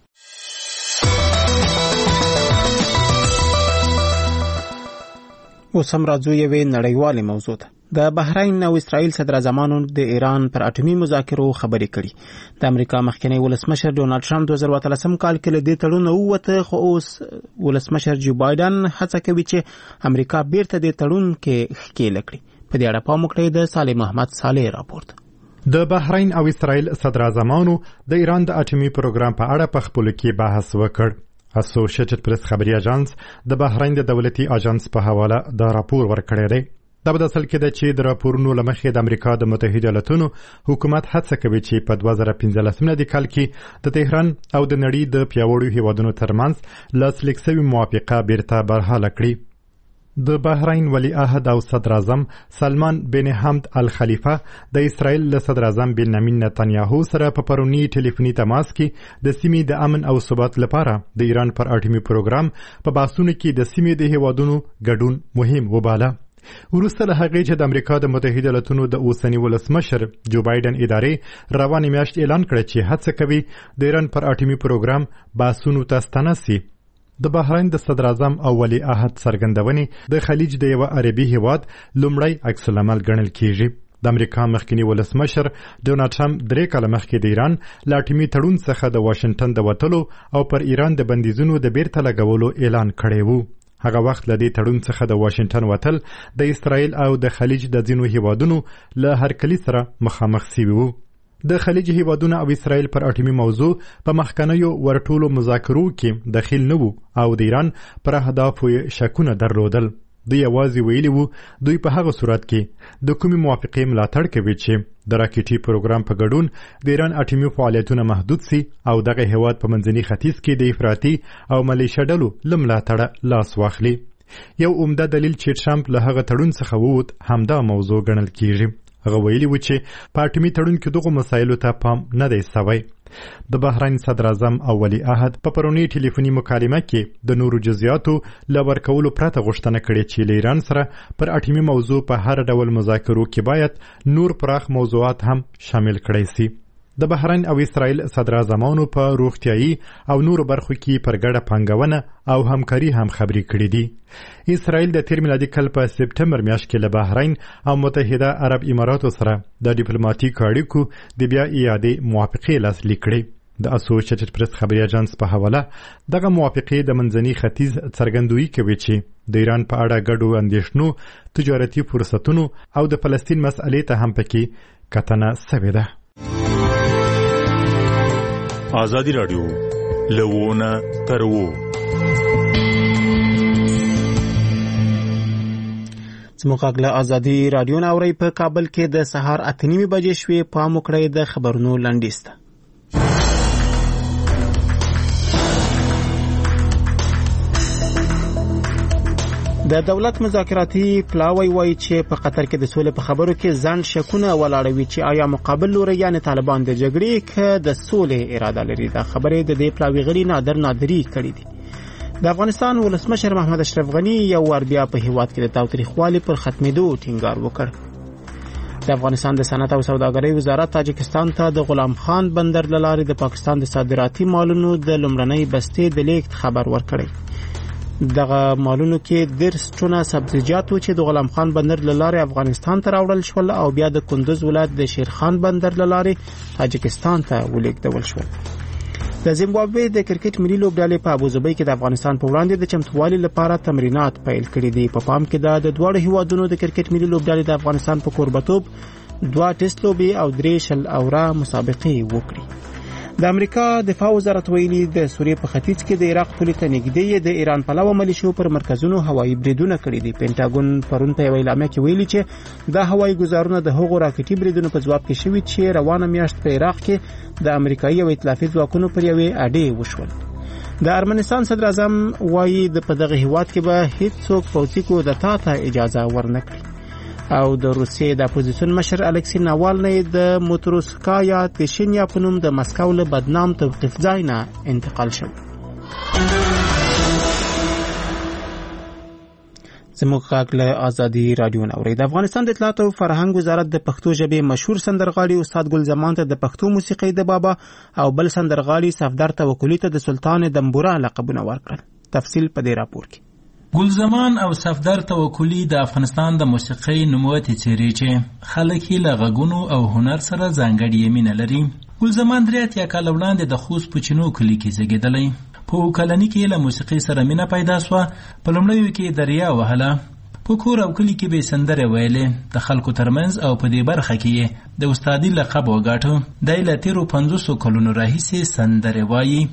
اوس هم راځو یوې نړیوالې موضوع ته. د بحرین او اسرائیل صدراعظمانو د ایران پر اټومي مذاکرو خبرې کړي. د امریکا مخکنی ولسمشر ډونالډ ټرمپ دوه زره اتلسم کال کې له دې تړون ووته خو اوس ولسمشر جو بایدن هڅه کوي چې امریکا بیرته دې تړون کې ښکېل کړي. په دې اړه پام وکړئ د صالح محمد صالح راپورټ. د بحرین او اسرائیل صدراعظمانو د ایران د اټومي پروګرام په اړه په خپلو کې بحث وکړ. اسوسییټډ پریس خبري اژانس د بحرین د دولتي اژانس په حواله دا راپور ورکړی دی. دا به د اصل کې ده چې د راپورونو له مخې د امریکا د متحده ایالاتونو حکومت هڅه کوي چې په دوه زره پنځلسم میلادي کال کې د تهران او د نړۍ د پیاوړو هیوادونو ترمنځ لاسلیک شوې موافقه بیرته برحاله کړي. د بحرین ولی عهد او صدر اعظم سلمان بن حمد الخلیفه د اسرائیل له صدر اعظم بنیامین نتانیاهو سره په پرونی ټلیفوني تماس کې د سیمې د امن او ثبات لپاره د ایران پر اټومي پروګرام په بحثونو کې د سیمې د هیوادونو ګډون مهم وباله. وروسته له هغې چې د امریکا د متحده ایالاتونو د اوسني ولسمشر جو بایدن ادارې روانې میاشت اعلان کړی چې هڅه کوي د ایران پر اټومي پروګرام بحثونو ته ستنه سي. د بحرین د صدر اعظم او ولی عهد څرګندونې د خلیج د یو عربي هیواد لومړی عکس العمل ګڼل کیږي. د امریکا مخکنی ولسمشر ډونالډ ټرمپ درې کاله مخکې د ایران له اټومي تړون څخه د واشنګټن د وتلو او پر ایران د بندیزونو د بیرته لګولو اعلان کړی وو. هغه وخت له دې تړون څخه د واشنګټن وتل د اسرائیل او د خلیج د ځینو هیوادونو له هرکلي سره مخامخ سوي وو. د خلیج هیوادونه او اسرائیل پر اټومي موضوع په مخکنیو ورټولو مذاکرو کې دخیل نه وو او د ایران پر اهدافو شکونه درلودل. دوی یوازې ویلي وو دوی په هغه صورت کې د کومې موافقې ملاتړ کوي چې د راکټي پروګرام په ګډون د ایران اټومي فعالیتونه محدود سي او دغه هیواد په منځني ختیځ کې د افراطي او ملیشه ډلو له ملاتړه لاس واخلي. یو عمده دلیل چې ټرمپ له هغه تړون څخه ووت همدا موضوع ګڼل کیږي. هغه ویلي و چې په اټومي تړون کې دغو مسایلو ته پام نه دی سوی. د بحرین صدر اعظم او ولی عهد په پرونی ټلیفوني مکالمه کې د نورو جزئیاتو له ورکولو پرته غوښتنه کړې چې له ایران سره پر اټومي موضوع په هر ډول مذاکرو کې باید نور پراخ موضوعات هم شامل کړي سي. د بحرین او اسرائیل صدراعظمانو په روغتیايي او نورو برخو کې پر ګډه پانګونه او همکاري هم خبرې کړې دي. اسرائیل د تیر میلادي کال په سپټمبر میاشت کې له بحرین او متحده عرب اماراتو سره د ډیپلوماټیک اړیکو د بیا اعادې موافقې لاسلیک کړې. د اسوسییټډ پریس خبري اژانس په حواله دغه موافقې د منځني ختیځ څرګندوي کوي چې د ایران په اړه ګډو اندېښنو، تجارتي فرصتونو او د فلسطین مسئلې ته هم پکې کتنه سوې ده. آزادی رادیو لوونه ترو زموږ غږ له ازادي رادیو نه اورئ. په کابل کې د سهار اته نیمې بجې شوې. پام وکړئ د خبرونو لنډیز ته. د دولت مذاکراتي پلاوی وایي چې په قطر کې د سولې په خبرو کې ځان شکونه ولاړوي چې آیا مقابل لوري یعنی طالبان د جګړې کې د سولې اراده لري. دا خبرې د دې پلاوی غړي نادر نادری کړې دي. د افغانستان ولسمشر محمد اشرف غنی یو ور بیا په هیواد کې د تاوتریخوالي پر ختمېدو ټینګار وکړ. د افغانستان د صنعت او سوداګرۍ وزارت تاجکستان ته د غلام خان بندر لارې د پاکستان د صادراتي مالونو د لومړنۍ بستې د لیږد خبر ورکړی. دغه مالونو کې درس ټونه سبزیجات چې د غلام خان بندر لارې افغانستان ته راوړل شول او بیا د کندوز ولایت د شیرخان بندر لارې تاجکستان ته ولیږدول شول. د زیمبابوې د کرکټ ملي لوبډلې په ابوظبي کې د افغانستان په وړاندې د چمتووالي لپاره تمرینات پیل کړي دي. په پام کې ده د دواړو هیوادونو د کرکټ ملي لوبډلې د افغانستان په کوربتوب دوه ټیسټ لوبې او درې شل اوره مسابقې وکړي. د امریکا دفاع وزارت ویلي د سوریې په ختیځ کې د عراق پولې ته نږدې د ایران پلوه ملیشو پر مرکزونو هوایي بریدونه کړي دي. پینټاګون پرون په یو اعلامیه کې ویلي چې دا هوایي ګزارونه د هغو راکټي بریدونو په ځواب کې شوي چې روانه میاشت په عراق کې د امریکایي او ائتلافي ځواکونو پر یوې اډې وشول. د ارمنستان صدر اعظم وایي د په دغه هیواد کې به هیڅوک پوځي کودتا ته اجازه ورنکړي. او د روسیې د اپوزیسیون مشر الکسی ناوالنی د موتروسکایا تشینیا په نوم د مسکو له بدنام توقیف ځای نه انتقال شو. زموږ غږ له ازادي رادیو نه اورئ. د افغانستان د اطلاعات او فرهنګ وزارت د پښتو ژبې مشهور سندرغاړي استاد ګل زمان ته د پښتو موسیقۍ د بابا او بل سندرغاړي صفدر توکلی ته د سلطان دمبورا لقبونه ورکړل. تفصیل په دې راپور کې. ګل زمان او صفدر توکلی د افغانستان د موسیقۍ نوموتې څېرې چې خلک یې له غږونو او هنر سره ځانګړې مینه لري. ګل زمان درې اتیا کاله وړاندې د خوست په چینو کلي کې زیږېدلی. په اووه کلنۍ کې له موسیقۍ سره مینه پیدا سوه. په لومړیو کې دریا وهله. په کور او کلي کې به یې سندرې ویلې. د خلکو ترمنځ او په دې برخه کې یې د استادي لقب وګاټه. دی له تېرو پنځوسو کلونو راهیسې سندرې وایي.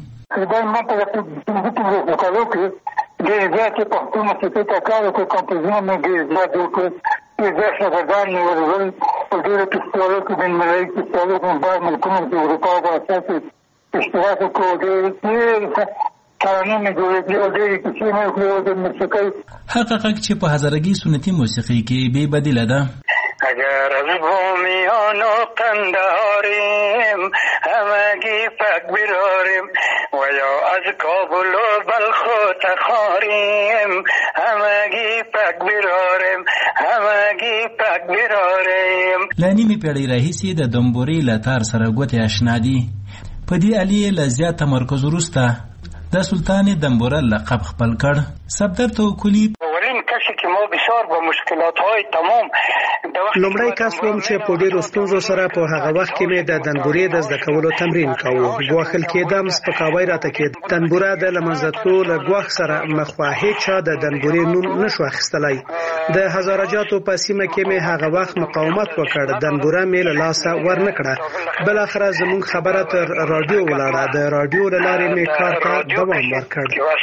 ډېر زیاتې پښتو موسیقۍ ته کار وکړ. کمپوزونه مې ډېر زیات وکړ. ډېر زیات شاګردان مې ورغول. په ډېرو فستیوالو کې بین المللي فستیوالو کې بعض ملکونو کې اروپا په اساس اشتراک وکړو. ډېر ډېر ترانې مې جوړې کړې او ډېرې کیسې مې وکړې او د موسیقۍ هغه غږ چې په هزارګي سنتي موسیقۍ کې بې بدیله ده. اگر از بومیان و قندهاریم همگی پک براریم و یا از کابل و بلخ و تخاریم همگی پک براریم همگی پک براریم. له نیمې پېړۍ راهیسې د دمبورې له تار سره ګوتې اشنا دي. په دې علي له زیات تمرکز وروسته د سلطان دمبوره لقب خپل کړ. صفدر توکلی کسی که ما بسیار با مشکلات های تمام لومړی کس وم چې په ډېرو ستونزو سره په هغه وخت کې مې د دنبورې د زده کولو تمرین کاوه. ګواښل کېدم، سپکاوی راته کېد. دنبوره د له منځه تلو له ګواښ سره مخ وه. هېچا د دنبورې نوم نشو اخیستلی. د هزارجاتو په سیمه کې مې هغه وخت مقاومت وکړ. دنبوره مې له لاسه ورنه کړه. بالاخره زموږ خبره تر راډیو ولاړه. د راډیو له لارې مې کار ته دوام ورکړ.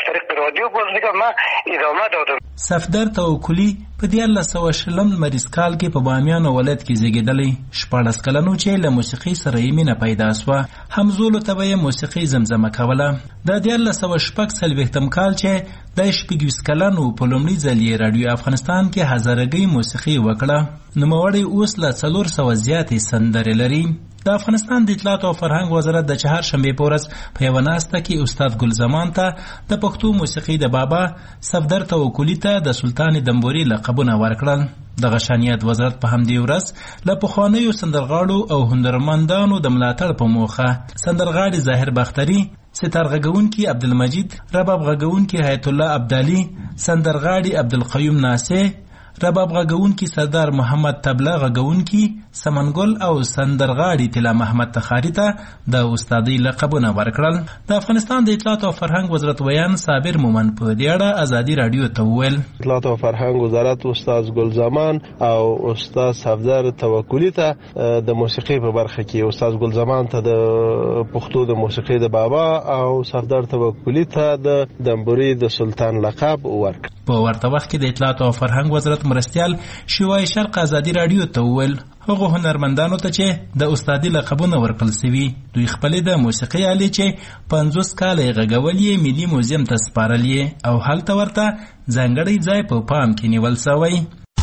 صفدر توکلی په دیارلس سوه شلم لمریز کال کې په بامیان ولایت کې زیږېدلی. شپاړس کلن و چې له موسیقۍ سره یې مینه پیدا سوه. همزولو ته به یې موسیقۍ زمزمه کوله. د دیارلس سوه شپږ څلوېښتم کال چې د شپږویشت کلن و په لومړي ځل یې راډیو افغانستان کې هزارګۍ موسیقۍ وکړه. نوموړی اوس له څلور سوه زیاتې سندرې لري. د افغانستان د اطلاعات او فرهنګ وزارت د چهارشنبې په ورځ په یوه ناسته کې استاد ګل زمان ته د پښتو موسیقي د بابا صفدر توکلي ته د سلطان دمبوري لقبونه ورکړل. د غشانیت وزارت په همدې ورځ له پخوانیو سندرغاړو او هنرمندانو د ملاتړ په موخه سندرغاړي ظاهر باختري، ستار غږونکي عبدالمجید، رباب غږونکي حیات الله ابدالي، سندرغاړي عبدالقیوم ناصر، رباب غږونکي سردار محمد تبله غږونکي سمنګل او سندرغاړي طلا محمد تخاري ته د استادۍ لقبونه ورکړل. د افغانستان د اطلاعات او فرهنګ وزارت ویان صابر مومن په دې اړه ازادي رادیو ته وویل اطلاعات او فرهنګ وزارت استاد ګل زمان او استاد صفدر توکلي ته د موسیقي په برخه کې استاد ګل زمان ته د پښتو د موسیقي د بابا او صفدر توکلي ته د دمبوري د سلطان لقب ورکړ. په ورته وخت کې د اطلاعات او فرهنګ وزارت مرستیال شیوای شرق ازادي رادیو ته وویل هغه هنرمندانو ته چې د استادي لقبونه ورکړل سوي دوی خپل د موسیقي آلې چې پنځوس کاله غږول یې ملي موزیم ته سپارل او هلته ورته ځانګړی ځای په پام کې نیول سوی.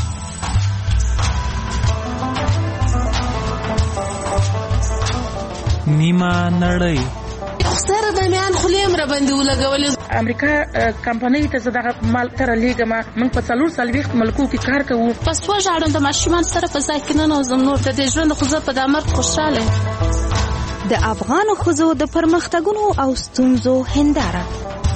نیمه نړۍ سره د میان خلیم را باندې ولګولې امریکا کمپنۍ ته زداغه مال تر لیګما موږ په څلور سالويخت ملکو کې کار کوو. پس وژاړم د ماشومان سره په ځای کې نه نوزم نور د دې ژوند خو زه په د مرګ خوشاله. د افغان ښځو د پرمختګونو او ستونزو هنداره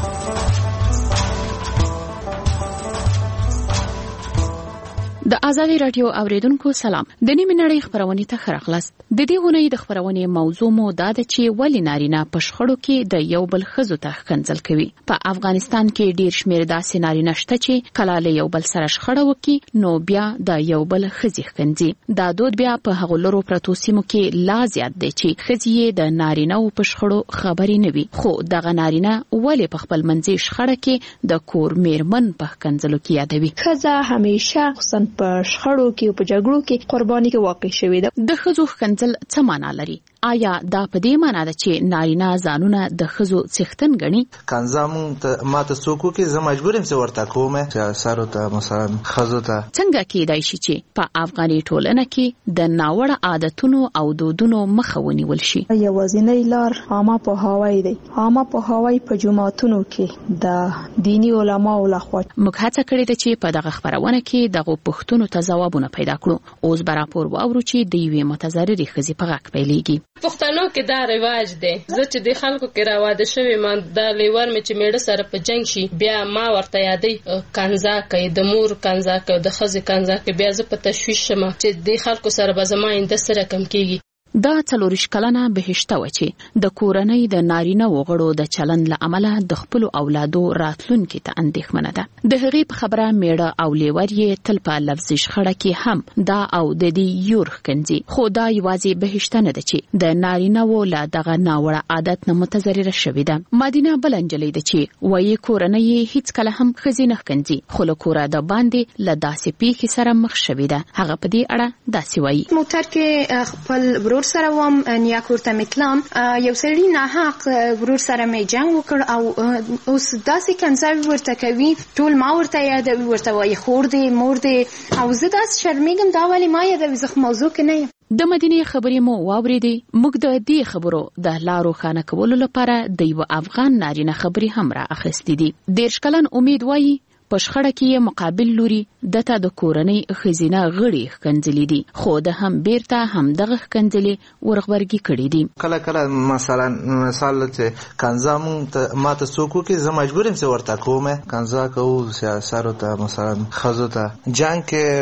د ازادي رادیو اوریدونکو سلام. د نیمه نړۍ خبرونه ته خراغلاست. د دې غونې د خبرونه موضوع مو دا ده چې ولی نارینه په شخړو کې د یو بل ښځو ته ښکنځل کوي. په افغانستان کې ډیر شمیر داسې نارینه شته چې کله له یو بل سره شخړه وکړي نو بیا د یو بل ښځې ښکنځي. دا دود بیا په هغو لرو پرتو سیمو کې لا زیات دی چې ښځې د نارینه او په شخړو خبرې نه وي. خو دغه نارینه ولی په خپل منځي شخړه کې د کور میرمن په ښکنځلو کې یادوي. ښځه همیشه خصوصا په شخړو کې او په جګړو کې قرباني کې واقع شوې ده. د ښځو ښکنځل څه معنا لري؟ آیا دا په دې معنا ده چې نارینه ځانونه د ښځو څښتن ګڼي؟ کنځم ته ماته څوک کې زه مجبور یم چې ورته کوم چې سارو ته مثلا ښځو ته څنګه کېدای شي چې په افغاني ټولنه کې د ناوړه عادتونو او دودونو مخه ونیول شي؟ یوازینی لار عامه پوهاوی دی. عامه پوهاوی په جماعتونو کې د دینی علماو لخوا موږ هڅه کړې ده چې په دغه خبرونه کې دغه پوښتنو ته ځوابونه پیدا کړو. اوس به راپور واورو چې د یوې متضررې ښځې په غږ پیلېږي. پښتنو کې دا رواج دی. زه چې د خلکو کې راواده شوی ما دا لیور مې چې میړه سره په جنگ شي بیا ما ورته یادی کنزا کوي د مور کنزا کوي د ښځې کنزا کوي بیا زه په تشویش شم چې د خلکو سره به زما آینده سره کم کیږي. دا څلوریش کلنه بهشته و چې د کورنۍ د نارینه وغړو د چلند له امله د خپل اولادو راتلونکي ته اندېښمنه ده. د هغې په خبره میړه او لیور یې تل په لفظي شخړه کې هم دا او د دې یور ښکنځي. خو دا یوازې بهشته نه ده چې د نارینه و له دغه ناوړه عادت نه متضرره شوې ده. مدینه بل نجلۍ ده چې وایي کورنۍ یې هیڅکله هم ښځې نه ښکنځي خو له کوره د باندې له داسې پیښې سره مخ شوې ده. هغه په دې اړه داسې وایي موټر کې خپل ورور سره وم نیا کور ته متلم یو سړی نه حق ورور سره مې جنگ وکړ او اوس داسې کنځاوي ورته کوي ټول ما ورته یادوي ورته وایي خور دی مور دی او زه داسې شرمېږم دا ولې ما یادوي زه موضوع کې نه یم. د مدینې خبرې مو واورېدې. موږ د دې خبرو د لا روښانه کولو لپاره د یو افغان نارینه خبرې هم را اخیستې دي. دېرش کلن امید وایي په شخړه کې مقابل لوري دته د کورنۍ ښځینه غړي ښکنځلې دي خو د هم بیرته هم دغه ښکنځلې ورغبرګي کړي دي. کله کله مثلا مثال چې کنځا مونږ ما ته څوک کې زه مجبور یم چې ورته کوم کنځا کوو سیاسارو ته مثلا ښځو ته جنګ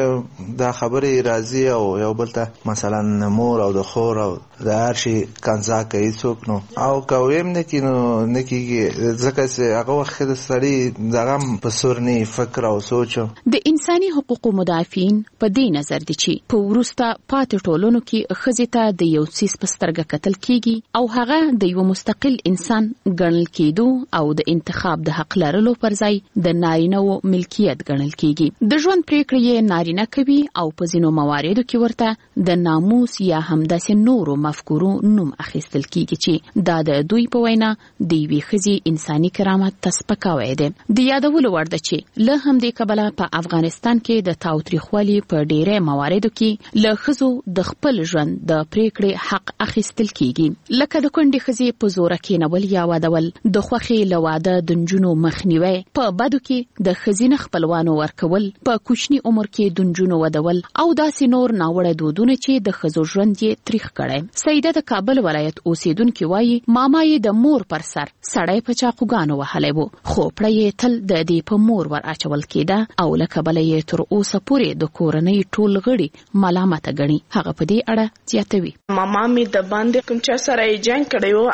کې دا خبرې راځي او یو بل ته مثلا مور او د خور او د هر شي کنځا کوي څوک نو او کویم نه کې نو نه کېږي ځکه چې هغه وخت د سړي دغه په سورني فکر او سوچ. د انساني حقوقو مدافعین په دې نظر دي چې په وروسته پاتې ټولنو کې ښځې ته د یو څیز په سترګه کتل کیږي او هغه د یو مستقل انسان ګڼل کېدو او د انتخاب د حق لرلو پر ځای د نارینه و ملکیت ګڼل کیږي. د ژوند پریکړې یې نارینه کوي او په ځینو مواردو کې ورته د ناموس یا هم داسې نورو مفکورو نوم اخیستل کیږي چې دا د دوی په وینا د یوې ښځې انساني کرامت ته سپکاوی دی. د یادولو وړ ده چې له همدې کبله په افغانستان افغانستان کې د تاوتریخوالي په ډیره مواردو کې له ښځو د خپل ژوند د پریکړې حق اخیستل کیږي، لکه د کونډې ښځې په زوره کېنول یا وادول، د خوښې له واده د نجونو مخنیوی، په بدو کې د ښځینه خپلوانو ورکول، په کوچني عمر کې د نجونو ودول او داسې نور ناوړه دودونه چې د ښځو ژوند یې تریخ کړی. سیده د کابل ولایت اوسیدونکي وایي ماما یې د مور پر سر سړی په چاقوګانو وهلی و، خو پړه یې تل د دې په مور ور اچول کېده او له کبله یې تر اوسه پورې د کورنۍ ټول غړي ملامته ګڼي. هغه په دې اړه زیاتوي. ماما مې د باندې کوم چا سره یې جنګ کړی و،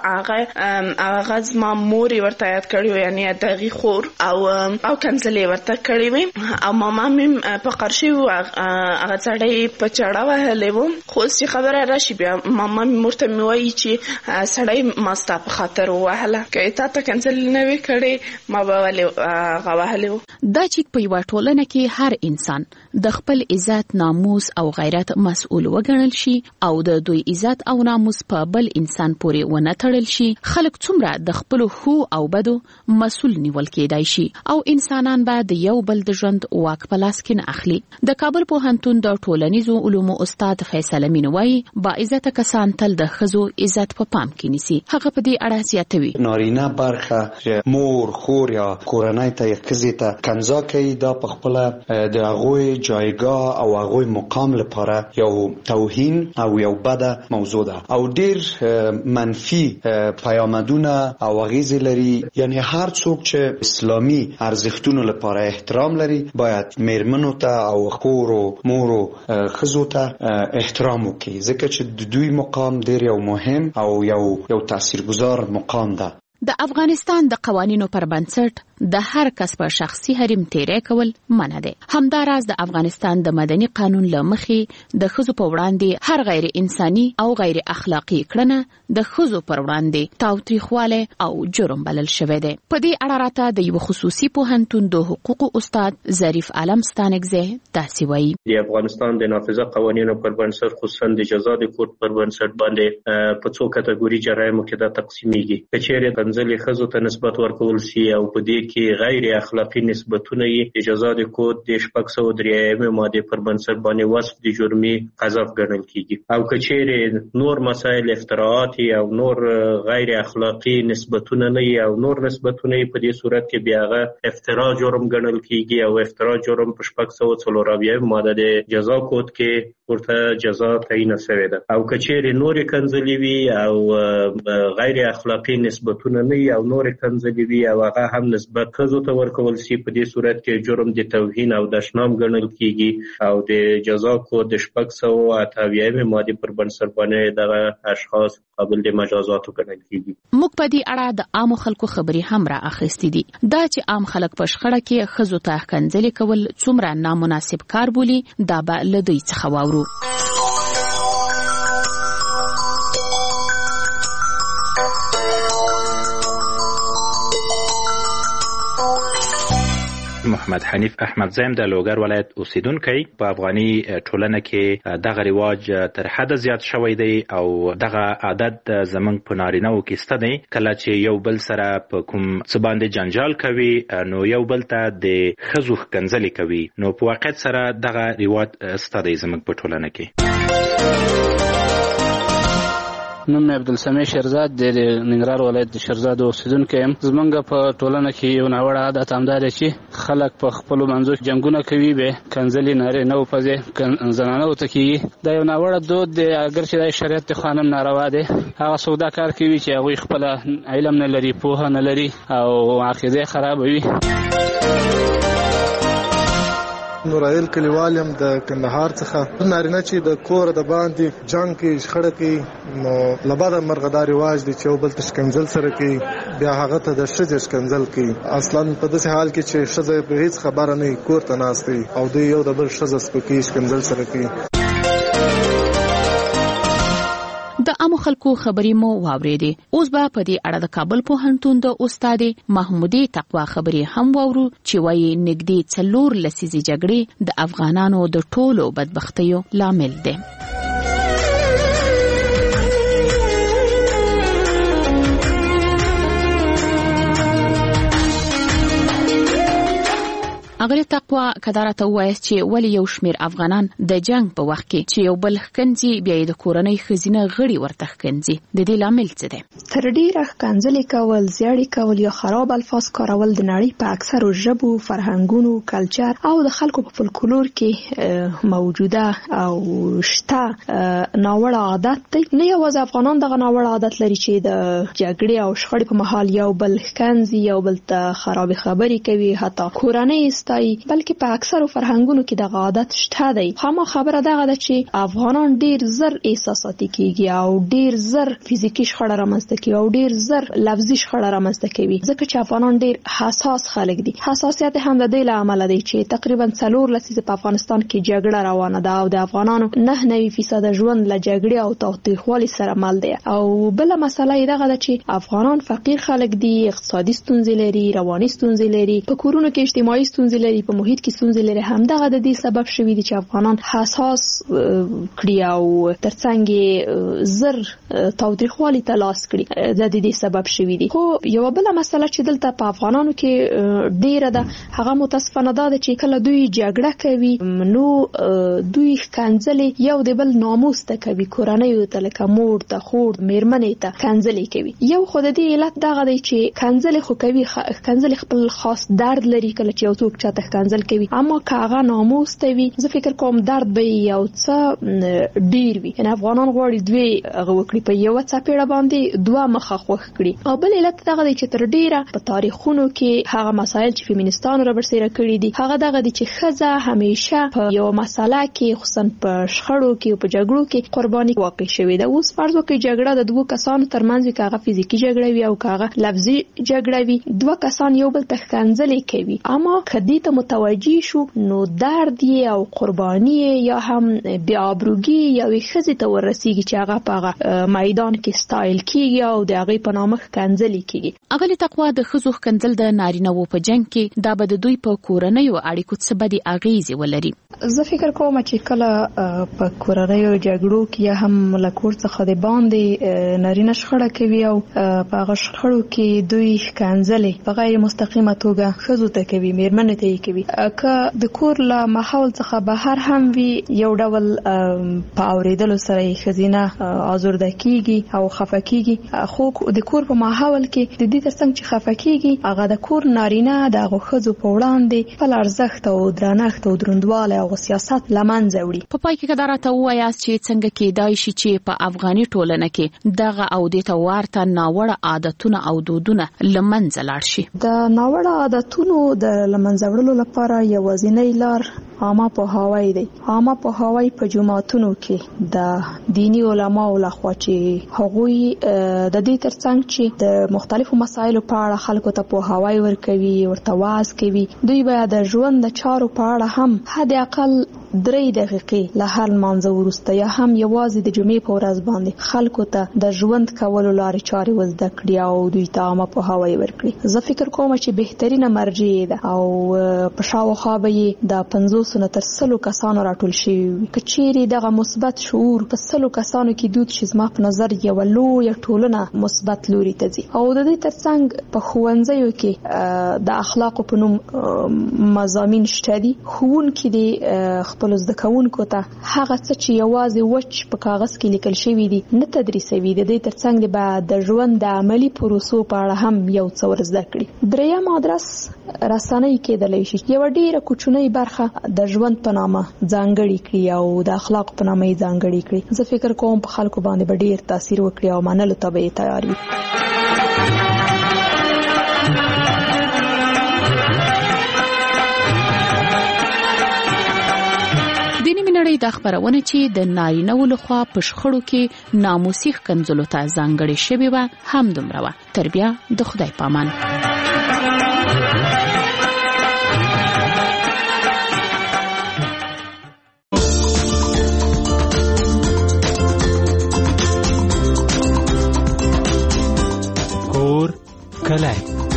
هغه هغه زما مور یې ورته یاد کړی و، یعنې د هغې خور او او کنځلې ورته کړې وې، او ماما مې په قرشي و، هغه سړی په چاړه وهلی و. خو اوس چې خبره راشي بیا ماما مې مور ته مې وایي چې سړی ما ستا په خاطر ووهله، که یې تا ته کنځلې نه وې کړې ما به ولې هغه وهلی و. دا چې په یوه ټولنه کې هر انسان د خپل عزت، ناموس او غیرت مسؤل وګڼل شي او د دوی عزت او ناموس په بل انسان پورې ونه تړل شي، خلک څومره د خپلو ښو او بدو مسؤل نیول کېدای شي او انسانان به د یو بل د ژوند واک په لاس کې نه اخلي. د کابل پوهنتون د ټولنیزو علومو استاد فیصل امین وایي با عزته کسان تل د ښځو عزت په پام کې نیسي. هغه په دې اړه زیاتوي. نارینه برخه مور، خور یا کورنۍ ته یا ښځې ته کنځا کوي، دا په خپله د هغوی جایګاه او هغوی مقام لپاره یو توهین او یو بده موضوع ده او ډیر منفي پیامدونه او اغیزې لري. یعنی هر څوک چې اسلامي ارزښتونو لپاره احترام لري باید میرمنو ته او خور او مور او ښځو ته احترام وکړي، ځکه چې د دوی مقام ډیر یو مهم او یو یو تاثیرگذار مقام ده. د افغانستان د قوانینو پر بنسټ د هر کس په شخصي حریم تیری کول منع دی. همداراز د افغانستان د مدني قانون له مخې د ښځو په وړاندې هر غیر انساني او غیر اخلاقی کړنه د ښځو پر وړاندې تاوتریخوالی او جرم بلل شوی دی. په دې اړه راته د یو خصوصي پوهنتون د حقوقو استاد ظریف عالم ستانکزی داسې وایي. د افغانستان د نافذه قوانینو پر بنسټ خصوصا د جزا د کود پر بنسټ باندې په څو کټګوري جرایمو کې دا تقسیمیږي. کچېرې کنځلې ښځو ته نسبت ورکول شي او په دې کې غیر اخلاقی نسبتونه یې د جزا د کود د شپږ سوه درېیمې مادې پر بنسټ باندې وصف د جرمي قذف ګڼل کیږي. او کچېرې نور مسایل افتراعات او نور غیر اخلاقی نسبتونه نه او نور نسبتونه په دې صورت کې بیا هغه افترا جرم ګڼل کیږي او افترا جرم په شپږ سوه څلور اویایم ماده د جزا کود کې ورته جزا تعیین شوې ده. او کچېرې نورې کنځلې وي او غیر اخلاقی نسبتونه نه او نورې کنځلې وي او هغه هم نسبت ښځو ته ورکول شي، په دې صورت کې جرم د توهین او دشنام ګڼل کیږي او د جزا کود د شپږ سوه اته اویایم مادې پر بنسټ باندې دغه اشخاص قابل د مجازاتو ګڼل کیږي. موږ په دې اړه د عامو خلکو خبرې هم را اخیستې دي. دا چې عام خلک په شخړه کې ښځو ته کنځلې کول څومره نامناسب کار بولي دا به له دوی څخه واورو. محمد حنیف احمد زیم د لوګر ولایت اوسیدونکی. په افغاني ټولنه کې دغه رواج تر حد زیات شوی دی او دغه عادت زمونږ په نارینه‌و کې شته دی. کله چې یو بل سره په کوم څه باندې جنجال کوي نو یو بل ته د ښځو ښکنځلې کوي، نو په واقعیت سره دغه رواج شته دی زمونږ په ټولنه کې. نوم مې عبدالسمیع شیرزاد د ننګرهار ولایت د شیرزاد اوسیدونکی یم. زمونږ په ټولنه کې یو ناوړه عادت همدا دی چې خلک په خپلو منځو کې جنګونه کوي، بیا کنځلې نارینه و په ځای زنانهو ته کېږي. دا یو ناوړه دود دی، اگر چې دا شریعت د قانون ناروا دی. هغه څوک دا کار کوي چې هغوی خپله علم نه لري، پوهه نه لري او عقیده خرابوي. نورایل کلیوال یم د کندهار څخه. نارینه چې د کور د باندې جنګ کوي، شخړه کوي، نو له بده مرغه دا رواج دی چې یو بل ته ښکنځل سره کوي، بیا هغه ته د ښځې ښکنځل کوي. اصلا په داسې حال کې چې ښځه په هېڅ خبره نه وي، کور ته ناست وي او دوی یو د بل ښځه سپکوي، ښکنځل سره کوي. د عامو خلکو خبرې مو واورېدې. اوس به په دې اړه د کابل پوهنتون د استاد محمودي تقوا خبرې هم واورو چې وایي نږدې څلور لسیزې جګړې د افغانانو د ټولو بدبختیو لامل دی. اغلی تقوا کدارته وایي چې ولی یو شمیر افغانان د جنگ په وخت کې چې یو بل ښکنځي بیا د کورنۍ خزینه غړي ورته ښکنځي د دې لامل څه دی؟ تر ډیره ښکنځلې کول، زیاړې کول یا خراب الفاظ کارول د نړۍ په اکثرو ژبو، فرهنګونو، کلچر او د خلکو په فولکلور کې موجوده او شته ناوړه عادت دی. نه یوازې افغانان دغه ناوړه عادت لري چې د جګړې او شخړې په مهال یو بل ښکنځي، یو بل ته خراب خبرې کوي، حتی کورنۍ استایي، بلکې په اکثرو فرهنګونو کې دغه عادت شته دی. خامہ خبره دغه ده چې افغانان ډیر زر احساساتي کیږي او ډیر زر فزیکی شخړه رامنځته کوي او ډیر زر لفظي شخړه رامنځته کوي، ځکه چې افغانان ډیر حساس خلک دي. حساسیت هم د دې له امله دی چې تقریبا څلور لسیزې په افغانستان کې جګړه روانه ده او د افغانانو نه نوي فیصد ژوند له جګړې او تاوتریخوالي سره مل دی. او بل مسله یې دغه ده چې افغانان فقیر خلک دي، اقتصادي ستونزې لري، رواني ستونزې لري، په کورونو کې اجتماعي ستونزې لري، په محیط کې ستونزې لري. همدغه د دې سبب شوی دی چې افغانان حساس کړي او ترڅنګ زر تاوتریخوالي ته لاس کړي، د دې سبب شوی دی. خو یو بل مسله چې دلته په افغانانو کې ډیره ده هغه متاسفانه ده چې کله دوی جګړه کوي نو دوی ښکنځلې یو د بل ناموس ته کوي، کورنۍ ته لکه مور ته، خور، میرمنې ته ښکنځلې کوي. یو خو د دې علت دغه دی چې ښکنځلې خو کوي، ښکنځلې خپل خاص درد لري کله چې یو څوک چاته ښکنځل کوي، اما که هغه ناموس ته وي زه فکر کوم درد به یو څه ډیر وي. یعنې افغانان غواړي دوی هغه وکړي، په یوه څپېړه باندې دوه مخه خوښ کړي. او بل علت دغه دی چې تر ډیره په تاریخونو کې هغه مسایل چې فیمینیستانو رابرسېره کړي دي هغه دغه دی چې ښځه همیشه په یوه مسله کې خصوصا په شخړو کې او په جګړو کې قرباني واقع شوې ده. اوس فرض وکړئ جګړه د دوو کسانو ترمنځ وي، که هغه فزیکي جګړه وي او که هغه لفظي جګړه وي، دوه کسان یو بل ته ښکنځلې کوي، اما که دې ته متوجه شو نو درد یې او قرباني یا هم بې آبروګي یوې ښځې ته ورسیږي چې هغه په هغه میدان کې ستایل کیږي او د هغې په نامه ښکنځلې کیږي. اغلی تقوا د ښځو ښکنځل د نارینه‌وو په جنګ کې دا به د دوی په کورنیو اړیکو څه بدې اغیزې ولري؟ زه فکر کوم چې کله په کورنیو جګړو کې یا هم له کور څخه د باندې نارینه شخړه کوي او په هغه شخړو کې دوی ښکنځلې په غیر مستقیمه توګه ښځو ته کوي، میرمنې ته یې کوي. که د کور له ماحول څخه بهر هم وي یو ډول په اورېدلو سره یې ښځینه ازرده کیږي او خفه کیږي، خو د کور په ماحول کې د دې ترڅنګ چې خفه کیږي هغه د کور نارینه د هغو ښځو په وړاندې خپل ارزښت او درنښت او دروندوالی او سیاست له منځه وړي. په پای کې که دا راته ووایاست چې څنګه کیدای شي چې په افغاني ټولنه کې دغه او دې ته ورته ناوړه عادتونه او دودونه له منځه لاړ شي؟ د ناوړه عادتونو د له منځه وړلو لپاره یوازینۍ لار عامه پوهاوی دی. عامه پوهاوی په جوماتونو کې د دینی علماو لخوا چې هغوی د دې ترڅنګ چې د مختلفو مسایلو په اړه خلکو ته پوهاوی ورکوي، ورته واعظ کوي، دوی باید د ژوند د چارو په اړه هم حد اقل درې دقیقې له هر لمانځه وروسته یا هم یوازې د جمعې په ورځ باندې خلکو ته د ژوند کولو لارې چارې وزده کړي او دوی ته عامه پوهاوی ورکړي. زه فکر کوم چې بهترینه مرجع ده او په شاوخوا به یې د پنځوسو نه تر سلو کسانو راټول شوي وي. که چیرې دغه مثبت شعور په سلو کسانو کې دود شي زما په نظر یوه لویه ټولنه مثبت لوري ته ځي. او د دې ترڅنګ په ښوونځیو کې د اخلاقو په نوم مضامین شته دي. ښوونکي دې خپلو زده کوونکو ته هغه څه چې یوازې وچ په کاغذ کې لیکل شوي دي نه تدریسوي، د دې ترڅنګ دې به د ژوند د عملي پروسو په اړه هم یو څه ور زده کړي. دریم ادرس رسنۍ کېدلی شي یوه ډېره کوچنۍ برخه د ژوند په نامه ځانګړې کړي او د اخلاق په نامه یې ځانګړې کړي. زه فکر کوم په خلکو باندې به ډېر تاثیر وکړي او منلو ته به یې تیار وي. د نیمې نړۍ دا خپرونه چې د نارینه‌وو لخوا په شخړو کې ناموسي ښکنځلو ته ځانګړې شوې وه همدومره وه. تر بیا د خدای په امان. کور کلی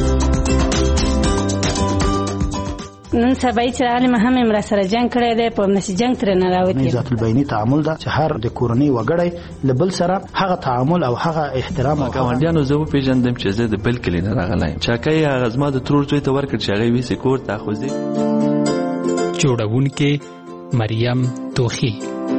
نن سبا چې عالم هم امر سره جنگ کړی دی په نشي جنگ تر نه راوتی. ذات البینی تعامل دا چې هر د کورنۍ وګړی لبل سره هغه تعامل او هغه احترام او ګاونډیانو زه په پیژندم چې زه د بل کلی نه راغلی چاکای هغه زما د ترور څوی ته ورکړ چې هغه وی سکور تاخوځي. جوړونکې مریم توخی.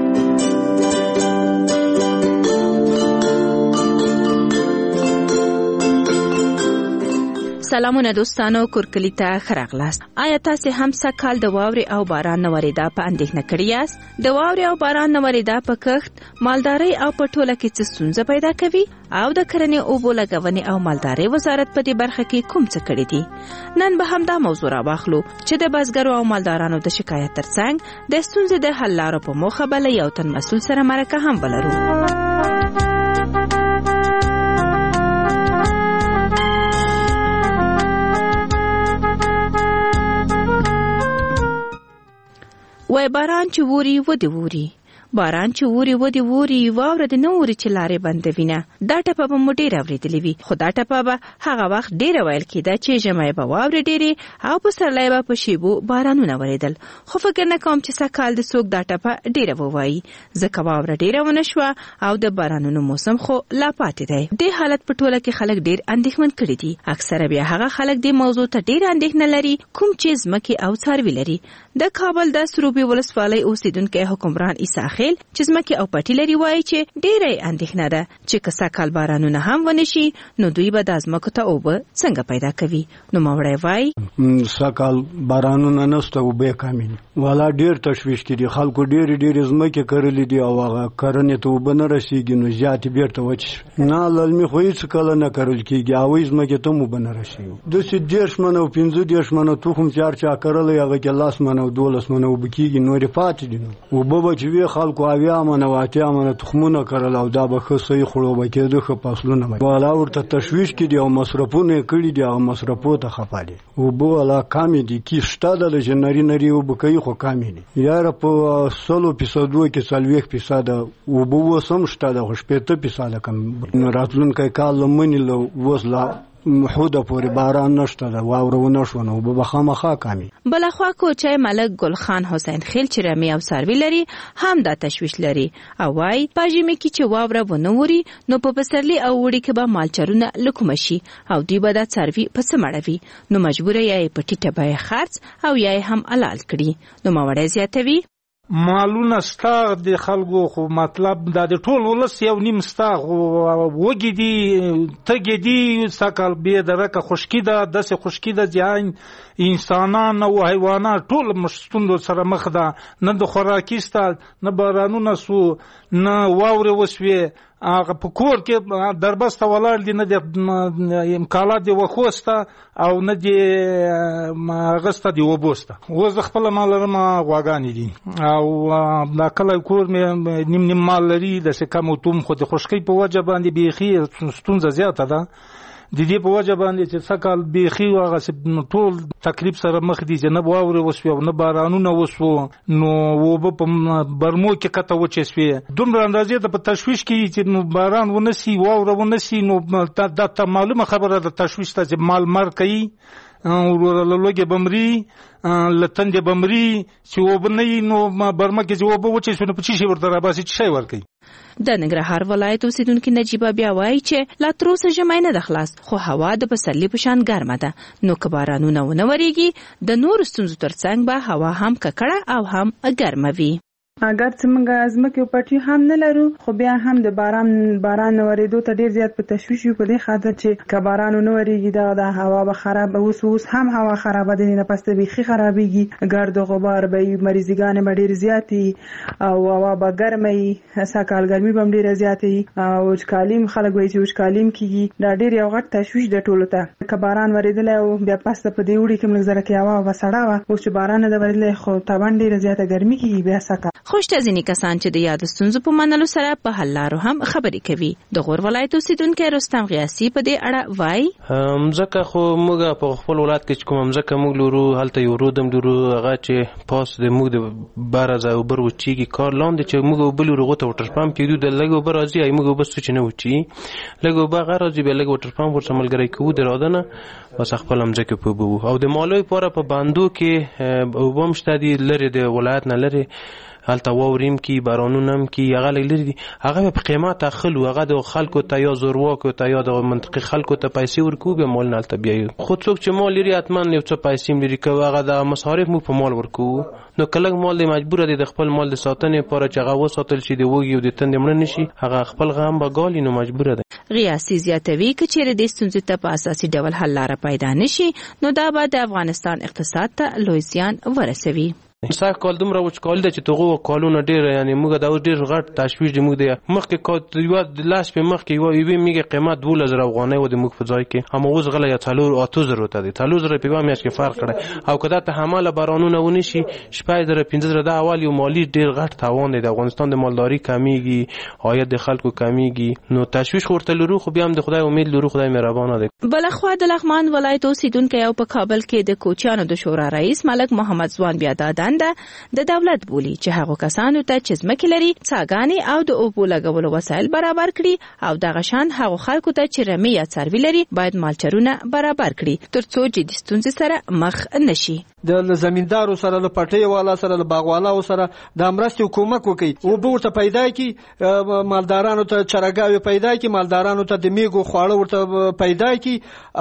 سلامونه دوستانو، کورکلی ته ښه راغلاست. آیا تاسې هم سږکال د واورې او باران نه ورېدا په اندېښنه کړي یاست؟ د واورې او باران نه ورېدا په کښت، مالدارۍ او په ټوله کې څه ستونزه پیدا کوي؟ او د کرنې اوبو لګونې او مالدارۍ وزارت په دې برخه کې کوم څه کړي دي؟ نن به همدا موضوع راواخلو چې د بزګرو او مالدارانو د شکایت ترڅنګ د ستونزې د حل لارو په موخه به له یو تن مسؤل سره مرکه هم ولرو. وای باران چې ووري و دی ووري، باران چې ووري و دی ووري، واوره د نه ووري چې لارې بندوي نه. دا ټپه به مو ډېره اورېدلې وي، خو دا ټپه به هغه وخت ډېره ویل کېده چې ژمی به واورې ډېرې او پسرلی به په شیبو بارانونه ورېدل. خو فکر نه کوم چې سږکال د څوک دا ټپه ډېره ووایي، ځکه واوره ډېره ونه شوه او د بارانونو موسم خو لا پاتې دی. دې حالت په ټوله کې خلک ډېر اندېښمن کړي دي. اکثره بیا هغه خلک دې موضوع ته ډېره اندېښنه لري کوم چې ځمکې او څاروي لري. د کابل د سروبي ولسوالۍ اوسیدونکی حکمران عیسی خیل چې ځمکې او پټي لري وایي چې ډېره اندېښنه ده چې که سږکال بارانونه هم ونه شي نو دوی به د ځمکو ته اوبه څنګه پیدا کوي. نوموړی وایي سږکال بارانونه نشته، اوبه کمې دي. والا ډېر تشویش کې دي، خلکو ډېرې ډېرې ځمکې کرلې دي او هغه کرنې ته اوبه نه رسېږي نو زیاتې بېرته وچې شوې. نه للمي خو هېڅ کله نه کرل کېږي، هغوی ځمکې ته هم اوبه نه رسېږي. داسې دېرش منه او پنځه دېرش منه تخم چې هر چا کرلی هغه کې لس منه او دولس منه اوبه کېږي، نورې پاتې دي. نو اوبه به چې وي خلکو اویا منه او اتیا منه تخمونه کرل او دا به ښه صحیح خوړو به کېده، ښه فصلونه به. والا ورته تشویش کې دي او مصرفونه یې کړي دي، هغه مصرفو ته خفه دي. اوبه والا کمې دي، کې شته ده چې نري نري اوبه کوي خو کمې دي. یاره په سلو فیصدو کې څلوېښت فیصده اوبه اوس هم شته ده، خو شپېته فیصده کم. نو راتلونکی کال له مني له اوس لا محوده پورې باران نشته ده، واوره ونه شوه نو اوبه به خامخا کمې. بلخوا کوچی ملک ګلخان حسین خیل چې رمې او څاروي لري هم دا تشویش لري او وایي په ژمي کې چې واوره ونه وري نو په پسرلي او اوړي کې به مالچرونه له کومه شي او دوی به دا څاروي په څه مړوي، نو مجبوره یا یې په ټیټه بیه خرڅ او یا یې هم حلال کړي. نوموړی زیاتوي مالونه ستا د خلکو خو مطلب دا د ټول ولس یو نیم ستا وږي دي تږي دي. سږکال بې درکه خشکي ده، داسې خشکي ده چې انسانان او حیوانات ټول ستونزو سره مخ ده. نه د خوراکي سته، نه بارانونه سو، نه واورې وسوې، هغه په کور کې دربسته ولاړ دي، نه د امکانات د وښو سته او نه د هغه سته د اوبو سته. اوس د خپله مال لرم غواګانې دي او دا کلی کور مې نیم نیم مال لري، داسې کم او توم، خو د خشکۍ په وجه باندې بیخي ستونزه زیاته ده. د دې په وجه باندې چې سږکال بیخي هغسې ټول تکلیف سره مخ دي چې نه واورې وسوې او نه بارانونه وسو، نو اوبه په برمو کې کته وچې سوې. دومره اندازې ته په تشویش کې چې نو باران ونه سي، واوره ونه سي، نو دا معلومه خبره ده تشویش ته چې مال مر کوي، لوږې به مري، له تندې به مري. چې اوبه نه وي نو برمه کې چې اوبه وچې سوې نو په څه شي ورته راباسي، څه شی ورکوي. د ننګرهار ولایت اوسیدونکي نجیبه بیا وایي چې لا تر اوسه ژمی نه ده خلاص، خو هوا د پسرلي په شان ګرمه ده، نو که بارانونه ونه ورېږي د نورو ستونزو ترڅنګ به هوا هم ککړه او هم ګرمه وي. اگر چې موږ ځمکې او پټي هم نه لرو خو بیا هم د باران باران نه ورېدو ته ډېر زیات په تشویش یو، په دې خاطر چې که باران ونه ورېږي دا د هوا به خراب، اوس اوس هم هوا خرابه ده، نه پس ته بیخي خرابېږي، ګرد و غبار به وي، مریضګانې به ډېرې زیاتې او هوا به ګرمه وي، سږکال ګرمي به هم ډېره زیاته وي او وچکالي خلک وایي چې وچکالي هم کېږي. دا ډېر یو غټ تشویش ده ټولو ته. که باران ورېدلی او بیا پس ته په دې اوړي کې موږ زره کې هوا به سړه وه، اوس چې باران نه ده ورېدلی خو طبعا ډېره زیاته ګرمي کېږي بیا سږکال. خوشته ځینې کسان چې د یادو ستونزو په منلو سره په حل لارو هم خبرې کوي. د غور ولایت اوسیدونکی رستم غیاسي په دې اړه وایي مځکه خو موږ په خپل ولایت کې چې کومه مځکه موږ لرو هلته یو رود هم لرو، هغه چې پاس د موږ د بره ځای اوبه وچېږي کار لاندې چې موږ اوبه لرو هغو ته وټر پمپ کېږدو، د لږ اوبه راځي ای موږ اوبه څه چې نه وچېږي، لږ اوبه هغه راځي بیا لږ وټر پمپ ورسره ملګری کوو د راده نه بس خپله مځکې په اوبه وو. او د مالیو لپاره په بندو کې اوبه هم شته دي لرې د ولایت نه لرې هلته واوریم کی بارانونه هم کی هغه لري دي هغه په قیمت اخلو هغه د خلکو ته یا زورواکو ته یا د منطقي خلکو ته پیسې ورکو به مال نه تبي خو څوک چې مال لري اتمن یو څه پیسې لري کوي هغه د مصارف مو په مال ورکو نو کله مال دی مجبور دی د خپل مال د ساتنې لپاره چې هغه وساتل شي دی وږي او د تند مړ نشي هغه خپل غم به ګالي نو مجبور دی. ریاضي زیاتوي چې چیرې د ستونزې ته په اساسي ډول حل لاره پیدا نشي نو دا به د افغانستان اقتصاد ته لوی زیان ورسوي. سا کال دومره وچکالي ده چې توغه کالونه ډېر یعنی موږ دا ډېر غټ تشویش دی موږ دی مخکې کال یو د لاس په مخکې یو یو میګه قیمت دوه زره افغانۍ و د موږ په ځای کې هم اوس غله یا څلور اته زره ته دی څلور زره په میاشت کې فرق کړی او کدا ته حماله بارانونه ونشي شپږ زره پنځه زره د اول یو مالی ډېر غټ تاوان دی د افغانستان د مالداري کمیږي عاید د خلکو کمیږي نو تشویش ورته لرو خو بیا هم د خدای امید لرو خدای مهربان دی. بلخوا د لغمان ولایت اوسیدونکو یو په کابل کې د کوچیانو د شورا رئیس ملک محمد ځوان بیا دادند د دولت بولی چې هغه کسانو ته چې ځمکې لري څاګانې او د اوبو لګولو وسایل برابر کړي او دغه شان هغه خلکو ته چې رمې یا څاروي لري باید مالچرونه برابر کړي ترڅو جدي ستونزې سره مخ نشي. د زمیندارو سره له پټي والا سره له باغوالو سره د امرستي حکومت کوي او به ورته پیدا کی مالدارانو ته چرګاوي پیدا کی مالدارانو ته د میګو خواړه ورته پیدا کی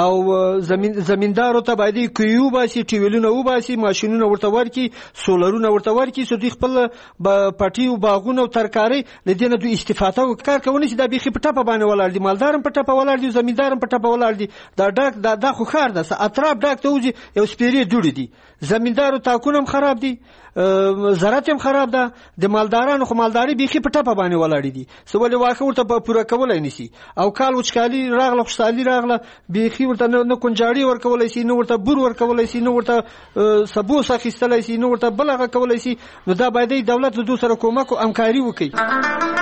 او زمين زمیندارو ته باید کیو باسي ټیولونه و باسي ماشينونه ورته ورکی سولرونه ورته ورکی سو دوی خپل پټي او باغونه او ترکاري لدینه دوی استفاده وکړ کوي چې د بيخي پټه په باندې ولاړ دي مالدارم پټه په ولاړ دي زمیندارم پټه په ولاړ دي دا ډاک دا د خو خار ده اطراف ډاک ته وځي یو سپيري جوړ دي زمیندارو تاکونم خراب دي زراعت هم خراب ده د مالدارانو خو مالداري بيخي پټه په باندې ولاړ دي سو ولې واخه ورته پوره کولای نشي او کال وچکالي راغله خوشالي راغله بيخي ورته نه کنجاړي ورکولای شي نو ورته بور ورکولای شي نو ورته سبوس اخیستلای شي نو ورته بلغه کولای شي نو دا باید دولت له دوی سره کومک او همکاري وکړي.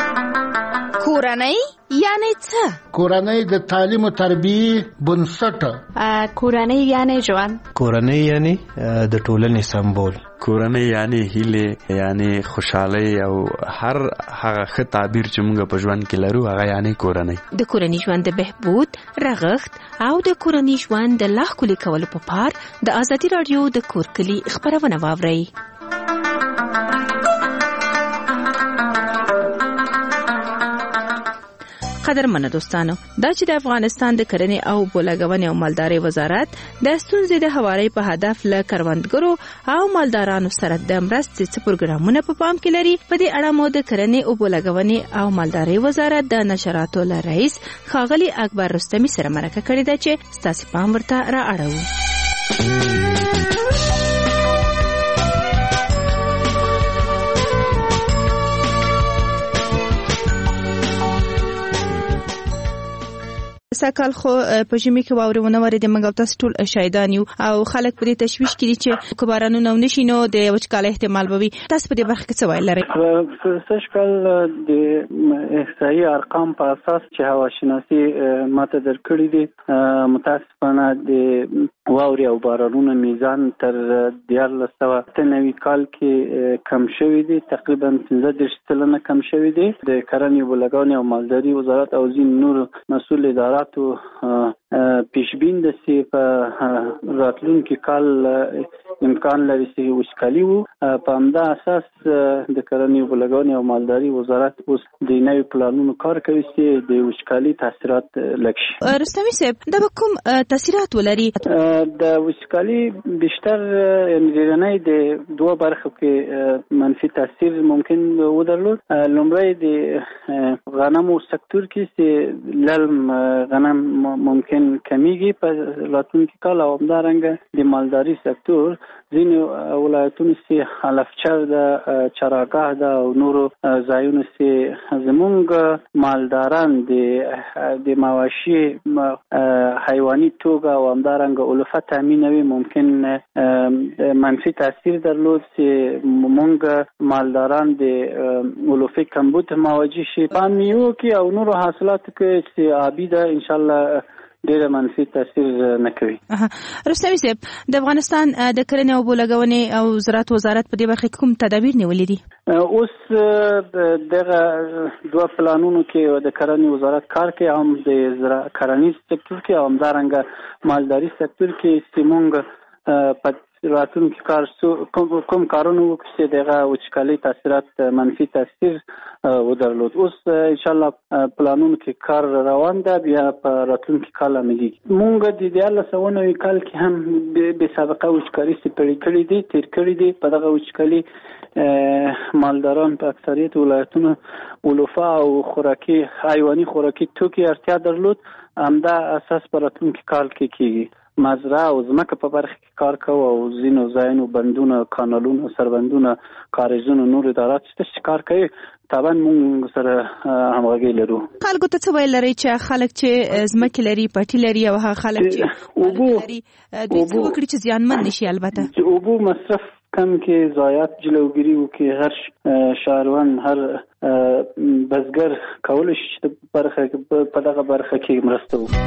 کورنۍ یعنی څه؟ کورنۍ د تعلیم او تربیه بنسټ. کورنۍ یعنی ژوند. کورنۍ یعنی د ټولنې سمبول. کورنۍ یعنی هیله یعنی خوشحالي او هر هغه ښه تعبیر چې موږ په ژوند کې لرو هغه یعنی کورنۍ. د کورنۍ ژوند د بهبود رغښت او د کورنۍ ژوند د لا ښکلي کولو په پار د ازادي رادیو د کور کلی خبرونه واورئ. قدرمنو دوستانو دا چې د افغانستان د کرنې او بولګونې او مالدارۍ وزارت د ستونزې د هواري په هدف ل کروندګرو او مالدارانو سره د مرستې څه پروګرامونه په پام کې لري په دې اړه مو د کرنې او بولګونې او مالدارۍ وزارت د نشراتو ل رئیس ښاغلي اکبر رستمي سره مرکه کړې ده چې ستاسو پام ورته را اړوو. سکهال خو په ژمي کې واورونه ورې د منګو تاسو ټول شاهدان یو او خلک په دې تشویش کې دي چې کبارانو نشي نو د وچکالۍ احتمال به وي تاسو په دې برخه کې څه وایي لرئ؟ سږکال د احصایي ارقام په اساس چې هوا شناسي ماته درکړي دي متاسفانه د واوري او بارانونو میزان تر دیارلس سوه اته نوي کال کې کم شوی دی تقریبا پنځه دېرش سلنه کم شوی دی. د کرنې بولګونې او مالداري وزارت او ځینې نور مسؤل ادارات پیشبین د سی په راتلونکي کال امکان لري چې وچکالي وو په همدا اساس د کرنې بولګونې او مالداري وزارت اوس د نوي پلانونو کار کوي چې د وچکالي تاثیرات لږ شي. رستمي صاحب دا کوم تاثیرات ولري؟ د وچکالي بیشتر انرژي د دوه برخو کې منفي تاثیر ممکن ودرلود. لومړی د غنمو سکتور کې چې للم غنم ممکن کمیږي په راتلونکي کال او همدارنګه د مالداري سکتور ځینې ولایتونو چې حلفچر د چراګاه د او نورو ځایونو چې زمونږ مالداران د د مواشي حیواني توګه او همدارنګه علوفه تامینوي ممکن منفي تاثیر درلود چې مونږ مالداران د علوفه کمبود مواجه شي. په میوو کې او نورو حاصلاتو کې چې آبی ده ان شاء الله ډېر منفي تاثیر نه کوي. رستمي صاحب د افغانستان د کرنې او بولګونې او زراعت وزارت په دې برخه کې کوم تدابیر نیولې دي؟ اوس دغه دوه پلانونو کې د کرنې وزارت کار کوي هم د زراعت کرنیز سکتور کې او همدارنګه مالداري سکتور کې چې موږ په راتلونکي کار کوم کوم کارونه وکړي چې دغه وچکالي تاثیرات منفي تاثیر ودرلود. اوس ان شاء الله پلانونو کې کار روان ده، بیا په راتلونکي کال عملي مونږ د دیارلس سوه نوي کال کې هم به سابقه وچکالي سپړې کړې دي تیر کړې دي. په دغه وچکالي مالداران په اکثریت ولایتونو علوفه او خوراکي حیواني خوراکي توکي اړتیا درلود. همدا اساس په راتلونکي کال کې کیږي. مزرعه او ځمکه په برخه کې کار کوو او ځینو ځایونو بندونه، کانالونه، سربندونه، کاریزونه، نور ادارات چې کار کوي. طبعا موږ سره همغږي لرو. خلکو ته څه ویل لري چې خلک چې ځمکې لري، پټي لري او هغه خلک چې اوبو لري دوی څه وکړي چې زیانمن نشي؟ البته چې اوبو مصرف کم کې ضایعات جلوګیری وکړي. هر شهروان، هر بزګر کولای شي چې برخه په دغه برخه کې مرسته وکړي.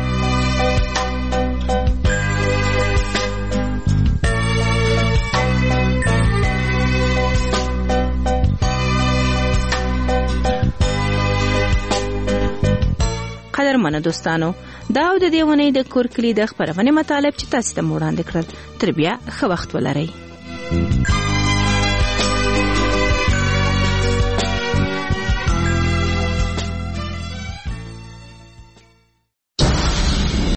قدرمنو دوستانو، دا او د دې ونې د کورکلي د خبرونې مطالب چې تاسو ته وړاندې کړل. تر بیا ښه وخت ولرئ.